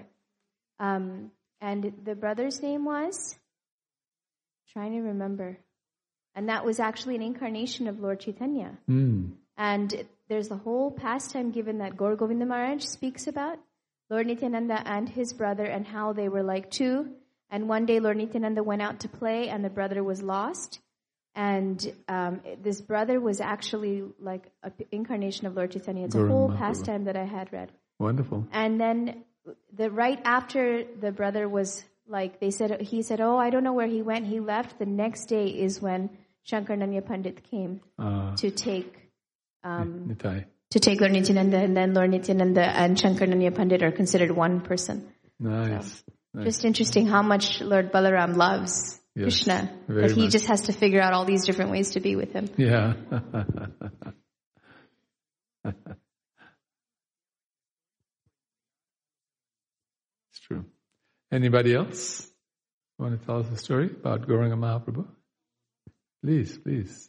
Speaker 3: Um, and the brother's name was? I'm trying to remember. And that was actually an incarnation of Lord Chaitanya.
Speaker 1: Mm.
Speaker 3: And there's a whole pastime given that Gaur Govinda Maharaj speaks about Lord Nityananda and his brother and how they were like two. And one day Lord Nityananda went out to play and the brother was lost. And um, this brother was actually like an incarnation of Lord Chaitanya. It's a whole pastime that I had read.
Speaker 1: Wonderful.
Speaker 3: And then the right after the brother was like, they said, he said, oh, I don't know where he went. He left. The next day is when Shankarananya Pandit came uh, to take um,
Speaker 1: Nitai.
Speaker 3: to take Lord Nityananda, and then Lord Nityananda and Shankarananya Pandit are considered one person.
Speaker 1: Nice.
Speaker 3: So,
Speaker 1: nice.
Speaker 3: Just interesting how much Lord Balaram loves yes, Krishna, that he
Speaker 1: much.
Speaker 3: just has to figure out all these different ways to be with him.
Speaker 1: Yeah. It's true. Anybody else want to tell us a story about Gauranga Mahaprabhu? Please, please.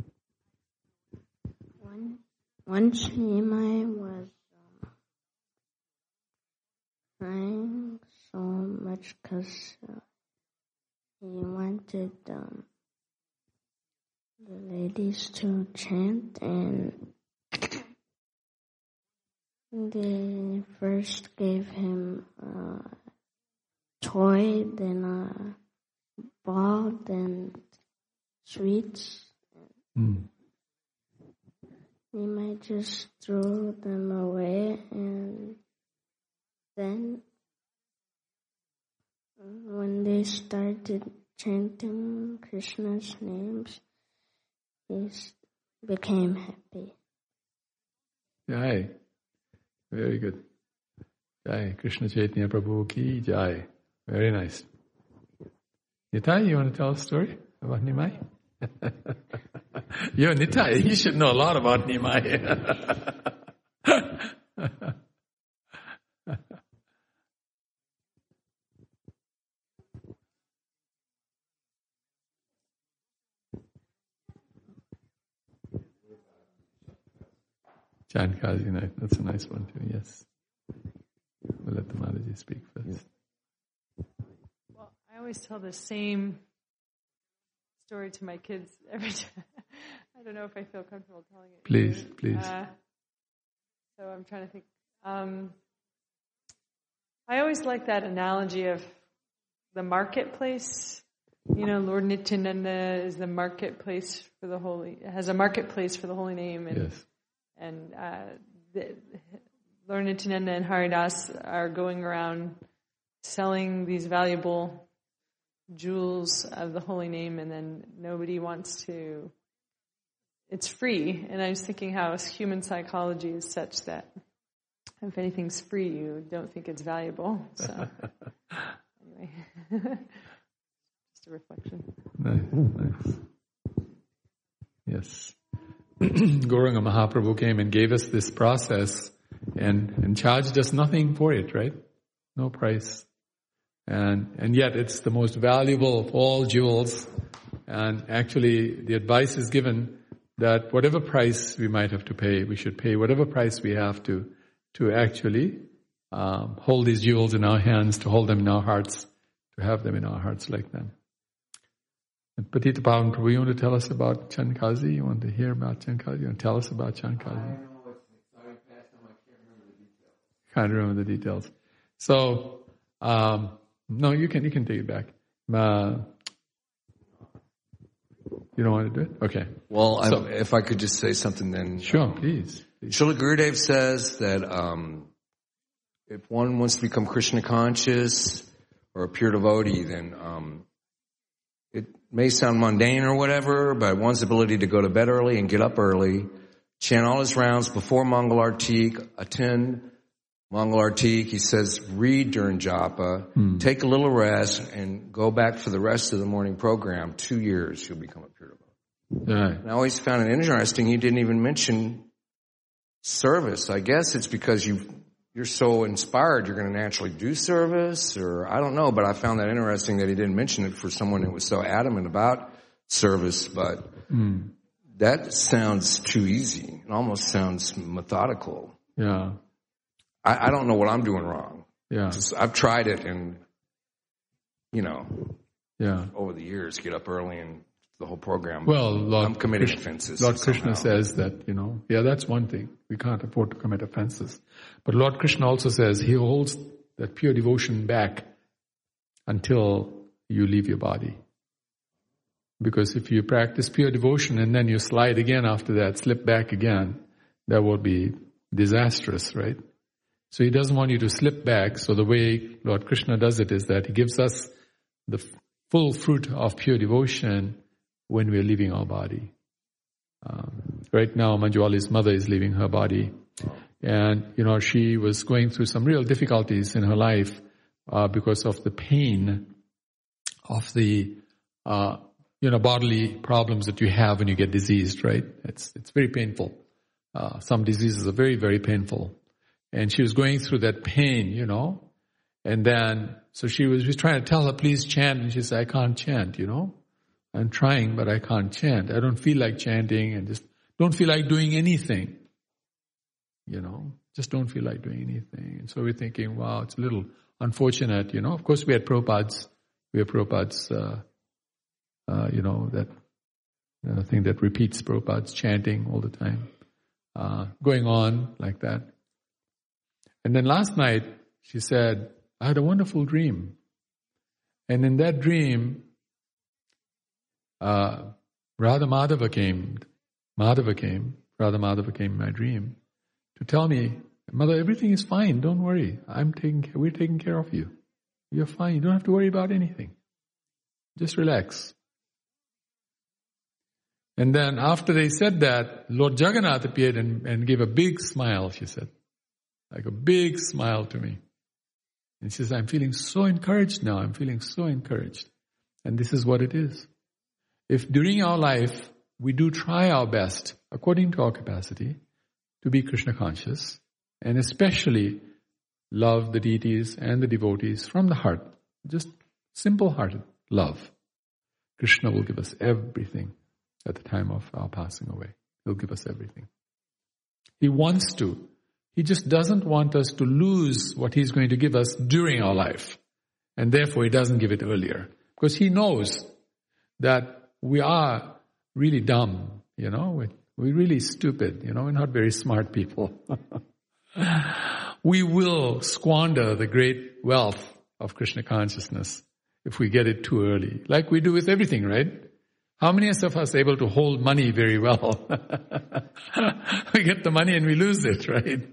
Speaker 4: One, once Nimai was um, crying so much because uh, he wanted um, the ladies to chant, and they first gave him a toy, then a ball, then sweets.
Speaker 1: Mm.
Speaker 4: He might just throw them away, and then when they started chanting Krishna's names, he became happy.
Speaker 1: Jai. Very good. Jai. Krishna Chaitanya Prabhu ki Jai. Very nice. Nitai, you want to tell a story about Nimai? You're Nitai, you should know a lot about Nimai. Chankazi, nice. That's a nice one too, yes. We'll let the Mataji speak first.
Speaker 5: Well, I always tell the same story to my kids every time. I don't know if I feel comfortable telling it.
Speaker 1: Please,
Speaker 5: here.
Speaker 1: please.
Speaker 5: Uh, so I'm trying to think. Um, I always like that analogy of the marketplace. You know, Lord Nityananda is the marketplace for the holy, has a marketplace for the holy name. And,
Speaker 1: yes.
Speaker 5: And uh, the, Lord Nityananda and Haridas are going around selling these valuable jewels of the holy name, and then nobody wants to. It's free, and I was thinking how human psychology is such that if anything's free, you don't think it's valuable. So anyway, just a reflection.
Speaker 1: Nice, nice. Yes. Gauranga Mahaprabhu came and gave us this process and, and charged us nothing for it, right? No price. And and yet it's the most valuable of all jewels. And actually the advice is given that whatever price we might have to pay, we should pay whatever price we have to to actually um, hold these jewels in our hands, to hold them in our hearts, to have them in our hearts like that. And Patita Pavan Prabhu, you want to tell us about Chankazi? You want to hear about Chankazi? You want to tell us about Chankazi?
Speaker 2: I don't know what's an exciting pastime. I can't remember the details.
Speaker 1: Can't remember the details. So, um, no, you can you can take it back. Uh, you don't want to do it? Okay.
Speaker 6: Well,
Speaker 1: So-
Speaker 6: I'm, if I could just say something then.
Speaker 1: Sure, please. please.
Speaker 6: Srila Gurudev says that um, if one wants to become Krishna conscious or a pure devotee, then um, it may sound mundane or whatever, but one's ability to go to bed early and get up early, chant all his rounds before Mangal Artik, attend Mangal Artik, he says read during japa,
Speaker 1: Hmm.
Speaker 6: take a little rest, and go back for the rest of the morning program. Two years, you'll become a pure devotee.
Speaker 1: Right.
Speaker 6: And I always found it interesting you didn't even mention service. I guess it's because you you're so inspired you're going to naturally do service, or I don't know, but I found that interesting that he didn't mention it for someone that was so adamant about service. But
Speaker 1: Hmm.
Speaker 6: that sounds too easy. It almost sounds methodical.
Speaker 1: Yeah.
Speaker 6: I, I don't know what I'm doing wrong.
Speaker 1: Yeah.
Speaker 6: Just, I've tried it, and you know,
Speaker 1: Yeah.
Speaker 6: over the years, get up early and the whole program.
Speaker 1: Well, Lord
Speaker 6: I'm committing
Speaker 1: Krishna,
Speaker 6: offenses
Speaker 1: Lord Krishna
Speaker 6: somehow.
Speaker 1: says that, you know, yeah, that's one thing. We can't afford to commit offenses. But Lord Krishna also says he holds that pure devotion back until you leave your body. Because if you practice pure devotion and then you slide again after that, slip back again, that would be disastrous, right? So he doesn't want you to slip back. So the way Lord Krishna does it is that he gives us the f- full fruit of pure devotion when we're leaving our body. Um, right now, Manjuali's mother is leaving her body. And, you know, she was going through some real difficulties in her life uh, because of the pain of the, uh, you know, bodily problems that you have when you get diseased, right? It's it's very painful. Uh, some diseases are very, very painful. And she was going through that pain, you know. And then, so she was, was trying to tell her, please chant. And she said, I can't chant, you know. I'm trying, but I can't chant. I don't feel like chanting and just don't feel like doing anything. You know, just don't feel like doing anything. And so we're thinking, wow, it's a little unfortunate, you know. Of course, we had Prabhupada's, we have Prabhupada's, uh, uh, you know, that uh, thing that repeats Prabhupada's chanting all the time, uh, going on like that. And then last night, she said, I had a wonderful dream. And in that dream, uh, Radha Madhava came, Madhava came, Radha Madhava came in my dream to tell me, Mother, everything is fine, don't worry. I'm taking, we're taking care of you. You're fine, you don't have to worry about anything. Just relax. And then after they said that, Lord Jagannath appeared and, and gave a big smile, she said. Like a big smile to me. And she says, I'm feeling so encouraged now. I'm feeling so encouraged. And this is what it is. If during our life, we do try our best, according to our capacity, to be Krishna conscious, and especially love the deities and the devotees from the heart, just simple-hearted love, Krishna will give us everything at the time of our passing away. He'll give us everything. He wants to. He just doesn't want us to lose what He's going to give us during our life. And therefore He doesn't give it earlier. Because He knows that we are really dumb, you know. We're really stupid, you know. We're not very smart people. We will squander the great wealth of Krishna consciousness if we get it too early. Like we do with everything, right? How many of us are able to hold money very well? We get the money and we lose it, right?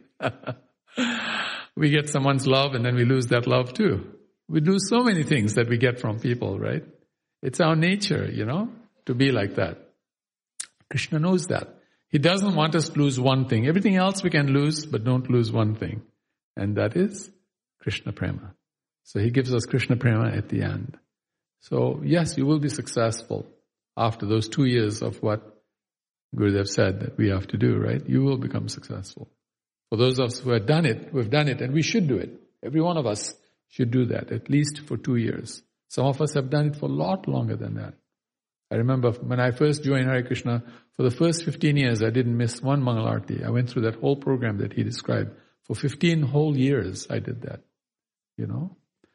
Speaker 1: We get someone's love and then we lose that love too. We do so many things that we get from people, right? It's our nature, you know, to be like that. Krishna knows that. He doesn't want us to lose one thing. Everything else we can lose, but don't lose one thing. And that is Krishna Prema. So He gives us Krishna Prema at the end. So yes, you will be successful after those two years of what Gurudev said that we have to do, right? You will become successful. For those of us who have done it, who have done it, and we should do it. Every one of us should do that, at least for two years. Some of us have done it for a lot longer than that. I remember when I first joined Hare Krishna, for the first fifteen years, I didn't miss one Mangal Arati. I went through that whole program that he described. For fifteen whole years, I did that, you know.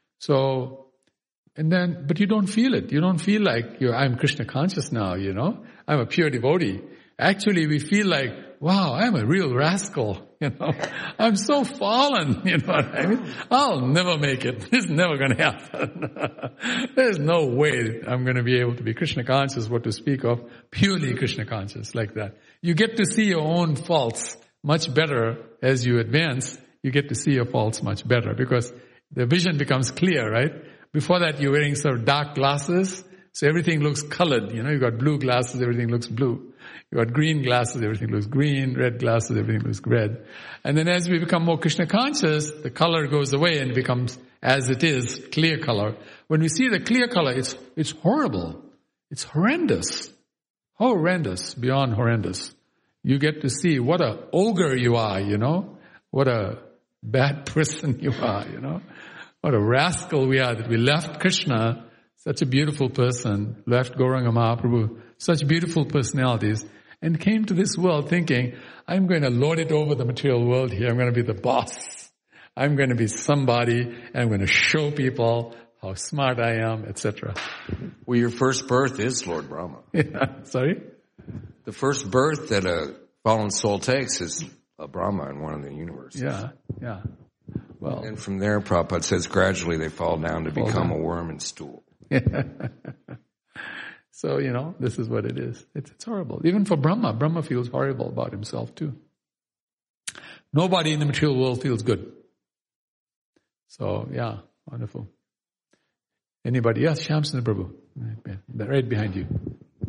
Speaker 1: So, and then, but you don't feel it. You don't feel like you're, I'm Krishna conscious now, you know. I'm a pure devotee. Actually, we feel like, wow, I'm a real rascal, you know. I'm so fallen, you know what I mean? I'll never make it. This is never going to happen. There's no way I'm going to be able to be Krishna conscious, what to speak of, purely Krishna conscious like that. You get to see your own faults much better as you advance. You get to see your faults much better because the vision becomes clear, right? Before that, you're wearing sort of dark glasses, so everything looks colored. You know, you got blue glasses, everything looks blue. You got green glasses, everything looks green. Red glasses, everything looks red. And then as we become more Krishna conscious, the color goes away and becomes as it is, clear color. When we see the clear color, it's it's horrible. It's horrendous. Horrendous, beyond horrendous. You get to see what a ogre you are, you know. What a bad person you are, you know. What a rascal we are that we left Krishna, such a beautiful person, left Gauranga Mahaprabhu, such beautiful personalities, and came to this world thinking, I'm going to lord it over the material world here. I'm going to be the boss. I'm going to be somebody, and I'm going to show people how smart I am, et cetera.
Speaker 6: Well, your first birth is Lord Brahma.
Speaker 1: Yeah, sorry?
Speaker 6: The first birth that a fallen soul takes is a Brahma in one of the universes.
Speaker 1: Yeah, yeah. Well,
Speaker 6: and from there, Prabhupada says, gradually they fall down to fall become down. a worm and stool.
Speaker 1: So, you know, this is what it is. It's, it's horrible. Even for Brahma, Brahma feels horrible about himself too. Nobody in the material world feels good. So, yeah, wonderful. Anybody? Yes, Shamsundar Prabhu. Right behind you.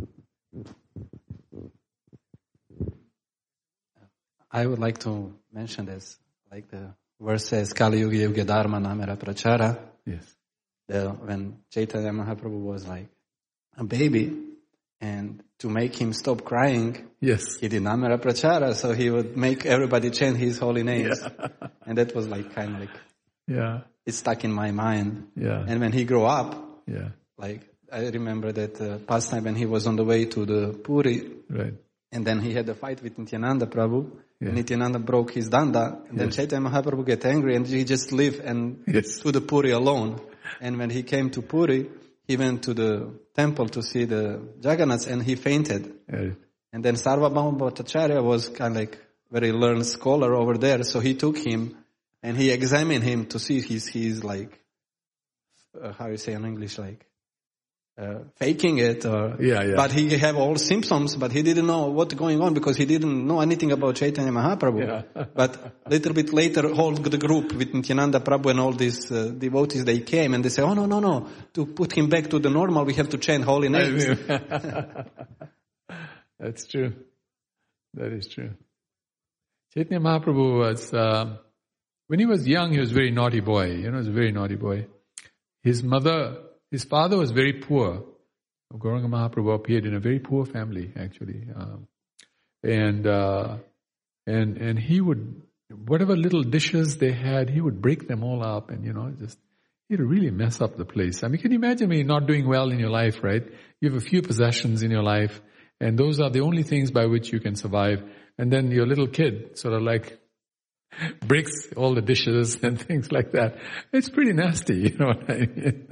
Speaker 7: I would like to mention this, like the verse says, Kali Yuga Yuga Dharma Namera Prachara.
Speaker 1: Yes.
Speaker 7: The, when Chaitanya Mahaprabhu was like a baby, and to make him stop crying,
Speaker 1: yes,
Speaker 7: he did Namera Prachara, so he would make everybody chant his holy names.
Speaker 1: Yeah.
Speaker 7: And that was like kind of like,
Speaker 1: yeah,
Speaker 7: it stuck in my mind.
Speaker 1: Yeah.
Speaker 7: And when he grew up,
Speaker 1: yeah,
Speaker 7: like I remember that uh, past time when he was on the way to the Puri,
Speaker 1: right,
Speaker 7: and then he had a fight with Nityananda Prabhu.
Speaker 1: Yeah.
Speaker 7: Nityananda broke his danda, and then yes. Chaitanya Mahaprabhu get angry, and he just left and
Speaker 1: yes.
Speaker 7: to the Puri alone. And when he came to Puri, he went to the temple to see the Jagannaths, and he fainted.
Speaker 1: Right.
Speaker 7: And then Sarvabhauma Bhattacharya was kind of like very learned scholar over there, so he took him And he examined him to see if he's, he's like, uh, how you say in English, like, uh, faking it. Or,
Speaker 1: Yeah, yeah.
Speaker 7: But he have all symptoms, but he didn't know what's going on because he didn't know anything about Chaitanya Mahaprabhu.
Speaker 1: Yeah.
Speaker 7: But a little bit later, all the group with Nityananda Prabhu and all these uh, devotees, they came and they say, oh, no, no, no. To put him back to the normal, we have to chant holy names.
Speaker 1: That's true. That is true. Chaitanya Mahaprabhu was, uh, when he was young, he was a very naughty boy. You know, he was a very naughty boy. His mother, his father was very poor. Gauranga Mahaprabhu appeared in a very poor family, actually. Um, and, uh, and, and he would, whatever little dishes they had, he would break them all up and, you know, just, he'd really mess up the place. I mean, can you imagine when you're not doing well in your life, right? You have a few possessions in your life, and those are the only things by which you can survive. And then your little kid sort of like breaks all the dishes and things like that. It's pretty nasty, you know what I mean?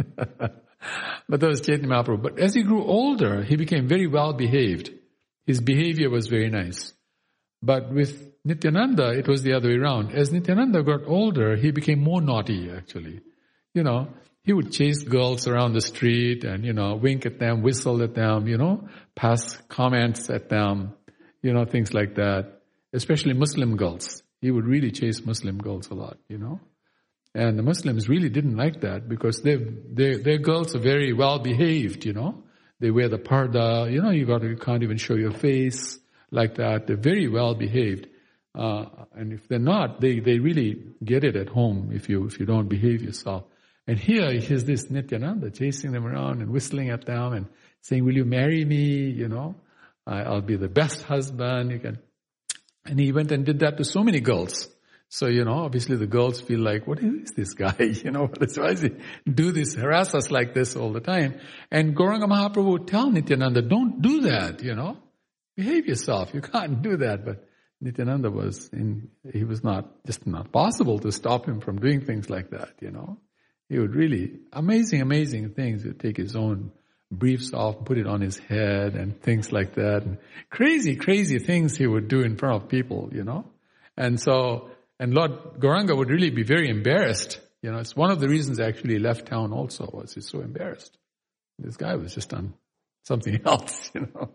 Speaker 1: But that was Chaitanya Mahaprabhu. But as he grew older, he became very well behaved. His behavior was very nice. But with Nityananda, it was the other way around. As Nityananda got older, he became more naughty, actually. You know, he would chase girls around the street and, you know, wink at them, whistle at them, you know, pass comments at them, you know, things like that. Especially Muslim girls. He would really chase Muslim girls a lot, you know. And the Muslims really didn't like that because they, they, their girls are very well behaved, you know. They wear the parda, you know, you got to, you can't even show your face like that. They're very well behaved. Uh, and if they're not, they, they really get it at home if you, if you don't behave yourself. And here is this Nityananda chasing them around and whistling at them and saying, will you marry me? You know, I, I'll be the best husband. You can. And he went and did that to so many girls. So, you know, obviously the girls feel like, what is this guy? You know, why does he do this, harass us like this all the time? And Gauranga Mahaprabhu would tell Nityananda, don't do that, you know. Behave yourself. You can't do that. But Nityananda was in, he was not, just not possible to stop him from doing things like that, you know. He would really, amazing, amazing things. He would take his own briefs off, put it on his head and things like that. And crazy, crazy things he would do in front of people, you know. And so, and Lord Gauranga would really be very embarrassed. You know, it's one of the reasons actually he left town also, was he's so embarrassed. This guy was just on something else, you know.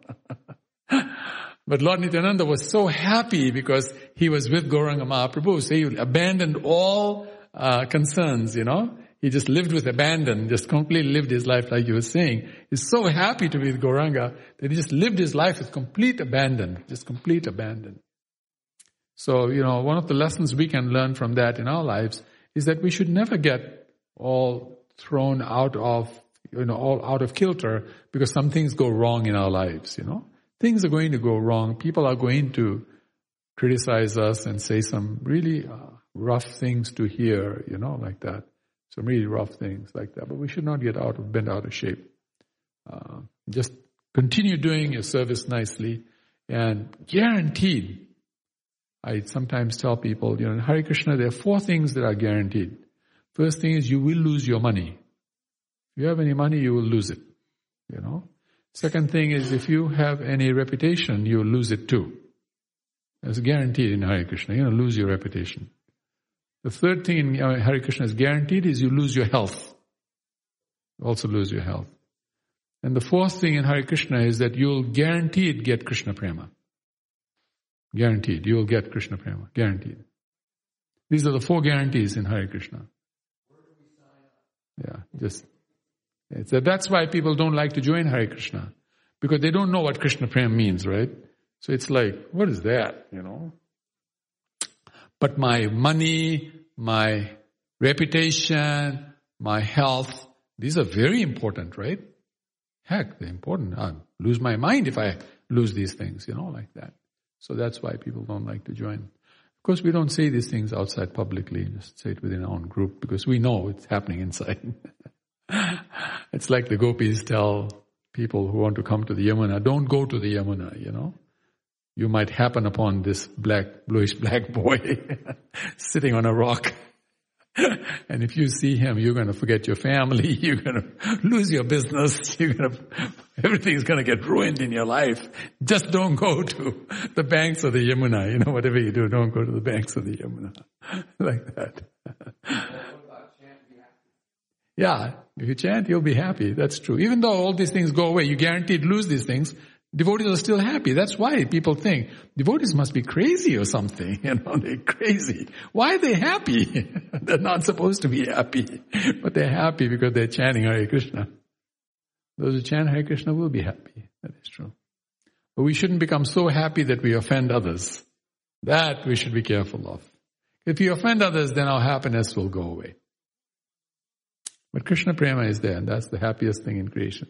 Speaker 1: But Lord Nityananda was so happy because he was with Gauranga Mahaprabhu. So he abandoned all uh, concerns, you know. He just lived with abandon, just completely lived his life like you were saying. He's so happy to be with Gauranga that he just lived his life with complete abandon, just complete abandon. So, you know, one of the lessons we can learn from that in our lives is that we should never get all thrown out of, you know, all out of kilter because some things go wrong in our lives, you know. Things are going to go wrong. People are going to criticize us and say some really uh, rough things to hear, you know, like that. Some really rough things like that. But we should not get out of, bent out of shape. Uh, just continue doing your service nicely and guaranteed. I sometimes tell people, you know, in Hare Krishna, there are four things that are guaranteed. First thing is you will lose your money. If you have any money, you will lose it, you know. Second thing is if you have any reputation, you will lose it too. That's guaranteed in Hare Krishna. You're going to lose your reputation. The third thing in Hare Krishna is guaranteed is you lose your health. You also lose your health. And the fourth thing in Hare Krishna is that you'll guaranteed get Krishna Prema. Guaranteed. You will get Krishna Prema. Guaranteed. These are the four guarantees in Hare Krishna. Yeah, just... It's, that's why people don't like to join Hare Krishna. Because they don't know what Krishna Prema means, right? So it's like, what is that, you know? But my money, my reputation, my health, these are very important, right? Heck, they're important. I'll lose my mind if I lose these things, you know, like that. So that's why people don't like to join. Of course, we don't say these things outside publicly, just say it within our own group because we know it's happening inside. It's like the gopis tell people who want to come to the Yamuna, don't go to the Yamuna, you know. You might happen upon this black, bluish black boy sitting on a rock. And if you see him, you're going to forget your family. You're going to lose your business. You're going to Everything's going to get ruined in your life. Just don't go to the banks of the Yamuna. You know, whatever you do, don't go to the banks of the Yamuna. Like that. Yeah, if you chant, you'll be happy. That's true. Even though all these things go away, you guaranteed lose these things, devotees are still happy. That's why people think devotees must be crazy or something. You know, they're crazy. Why are they happy? They're not supposed to be happy. But they're happy because they're chanting Hare Krishna. Those who chant Hare Krishna will be happy. That is true. But we shouldn't become so happy that we offend others. That we should be careful of. If we offend others, then our happiness will go away. But Krishna Prema is there, and that's the happiest thing in creation.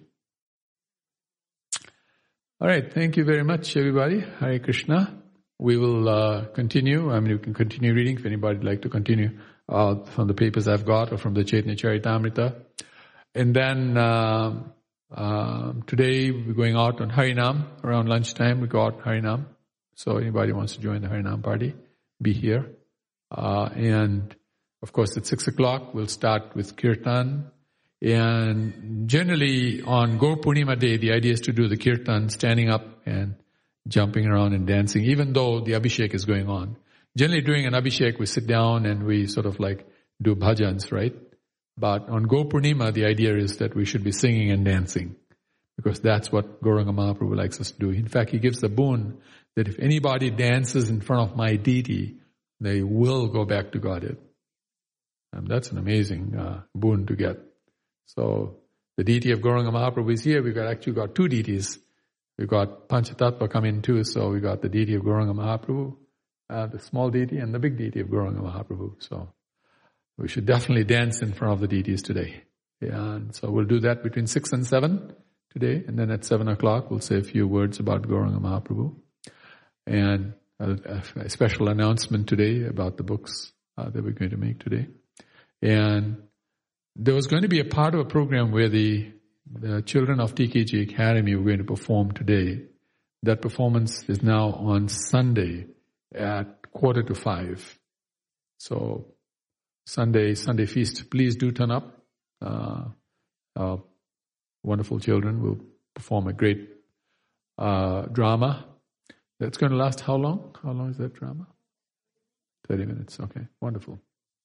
Speaker 1: All right, thank you very much, everybody. Hare Krishna. We will uh, continue. I mean, you can continue reading if anybody would like to continue uh, from the papers I've got or from the Chaitanya Charitamrita. And then uh, uh, today we're going out on Harinam. Around lunchtime we go out Harinam. So anybody wants to join the Harinam party, be here. Uh, and of course at six o'clock we'll start with Kirtan. And generally on Gaur Purnima day, the idea is to do the Kirtan standing up and jumping around and dancing, even though the Abhishek is going on. Generally during an Abhishek we sit down and we sort of like do bhajans, right? But on Gaur Purnima, the idea is that we should be singing and dancing, because that's what Gauranga Mahaprabhu likes us to do. In fact, he gives the boon that if anybody dances in front of my deity, they will go back to Godhead. And that's an amazing uh, boon to get. So the deity of Gauranga Mahaprabhu is here. We've got, actually got two deities. We've got Panchatattva coming too. So we got the deity of Gauranga Mahaprabhu, uh, the small deity, and the big deity of Gauranga Mahaprabhu. So we should definitely dance in front of the deities today. Yeah, and so we'll do that between six and seven today. And then at seven o'clock, we'll say a few words about Gauranga Mahaprabhu. And a, a special announcement today about the books uh, that we're going to make today. And there was going to be a part of a program where the, the children of T K G Academy were going to perform today. That performance is now on Sunday at quarter to five. So Sunday, Sunday feast, please do turn up. Uh, uh, wonderful children will perform a great uh, drama. That's going to last how long? How long is that drama? thirty minutes, okay, wonderful.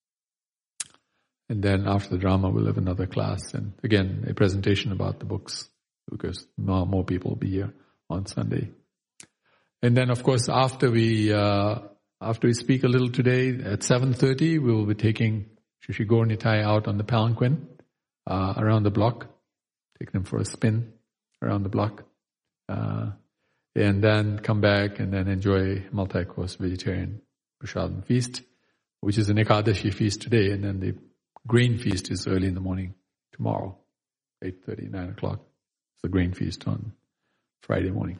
Speaker 1: And then after the drama, we'll have another class. And again, a presentation about the books, because more, more people will be here on Sunday. And then, of course, after we uh, after we speak a little today, at seven thirty, we will be taking Shri Gaur Nitai out on the palanquin uh, around the block, taking them for a spin around the block. Uh, and then come back and then enjoy multi-course vegetarian prasadam feast, which is an Ekadashi feast today, and then the grain feast is early in the morning tomorrow, eight thirty, nine o'clock. It's the grain feast on Friday morning.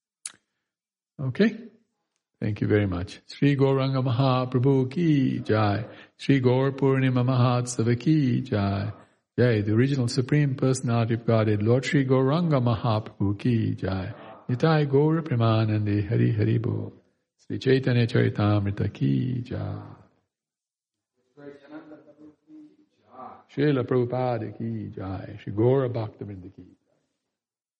Speaker 1: Okay. Thank you very much. Sri Gauranga Mahaprabhu ki jai. Sri Gaur Purnima Mahatsava ki jai. Jai, the original Supreme Personality of Godhead, Lord Sri Gauranga Mahaprabhu ki jai. Nitai Gaura Premanande Hari Hari Bo. Sri Chaitanya Charitamrita ki jai. Srila Prabhupada ki jai. Shri Gaura Bhakta Vrinda ki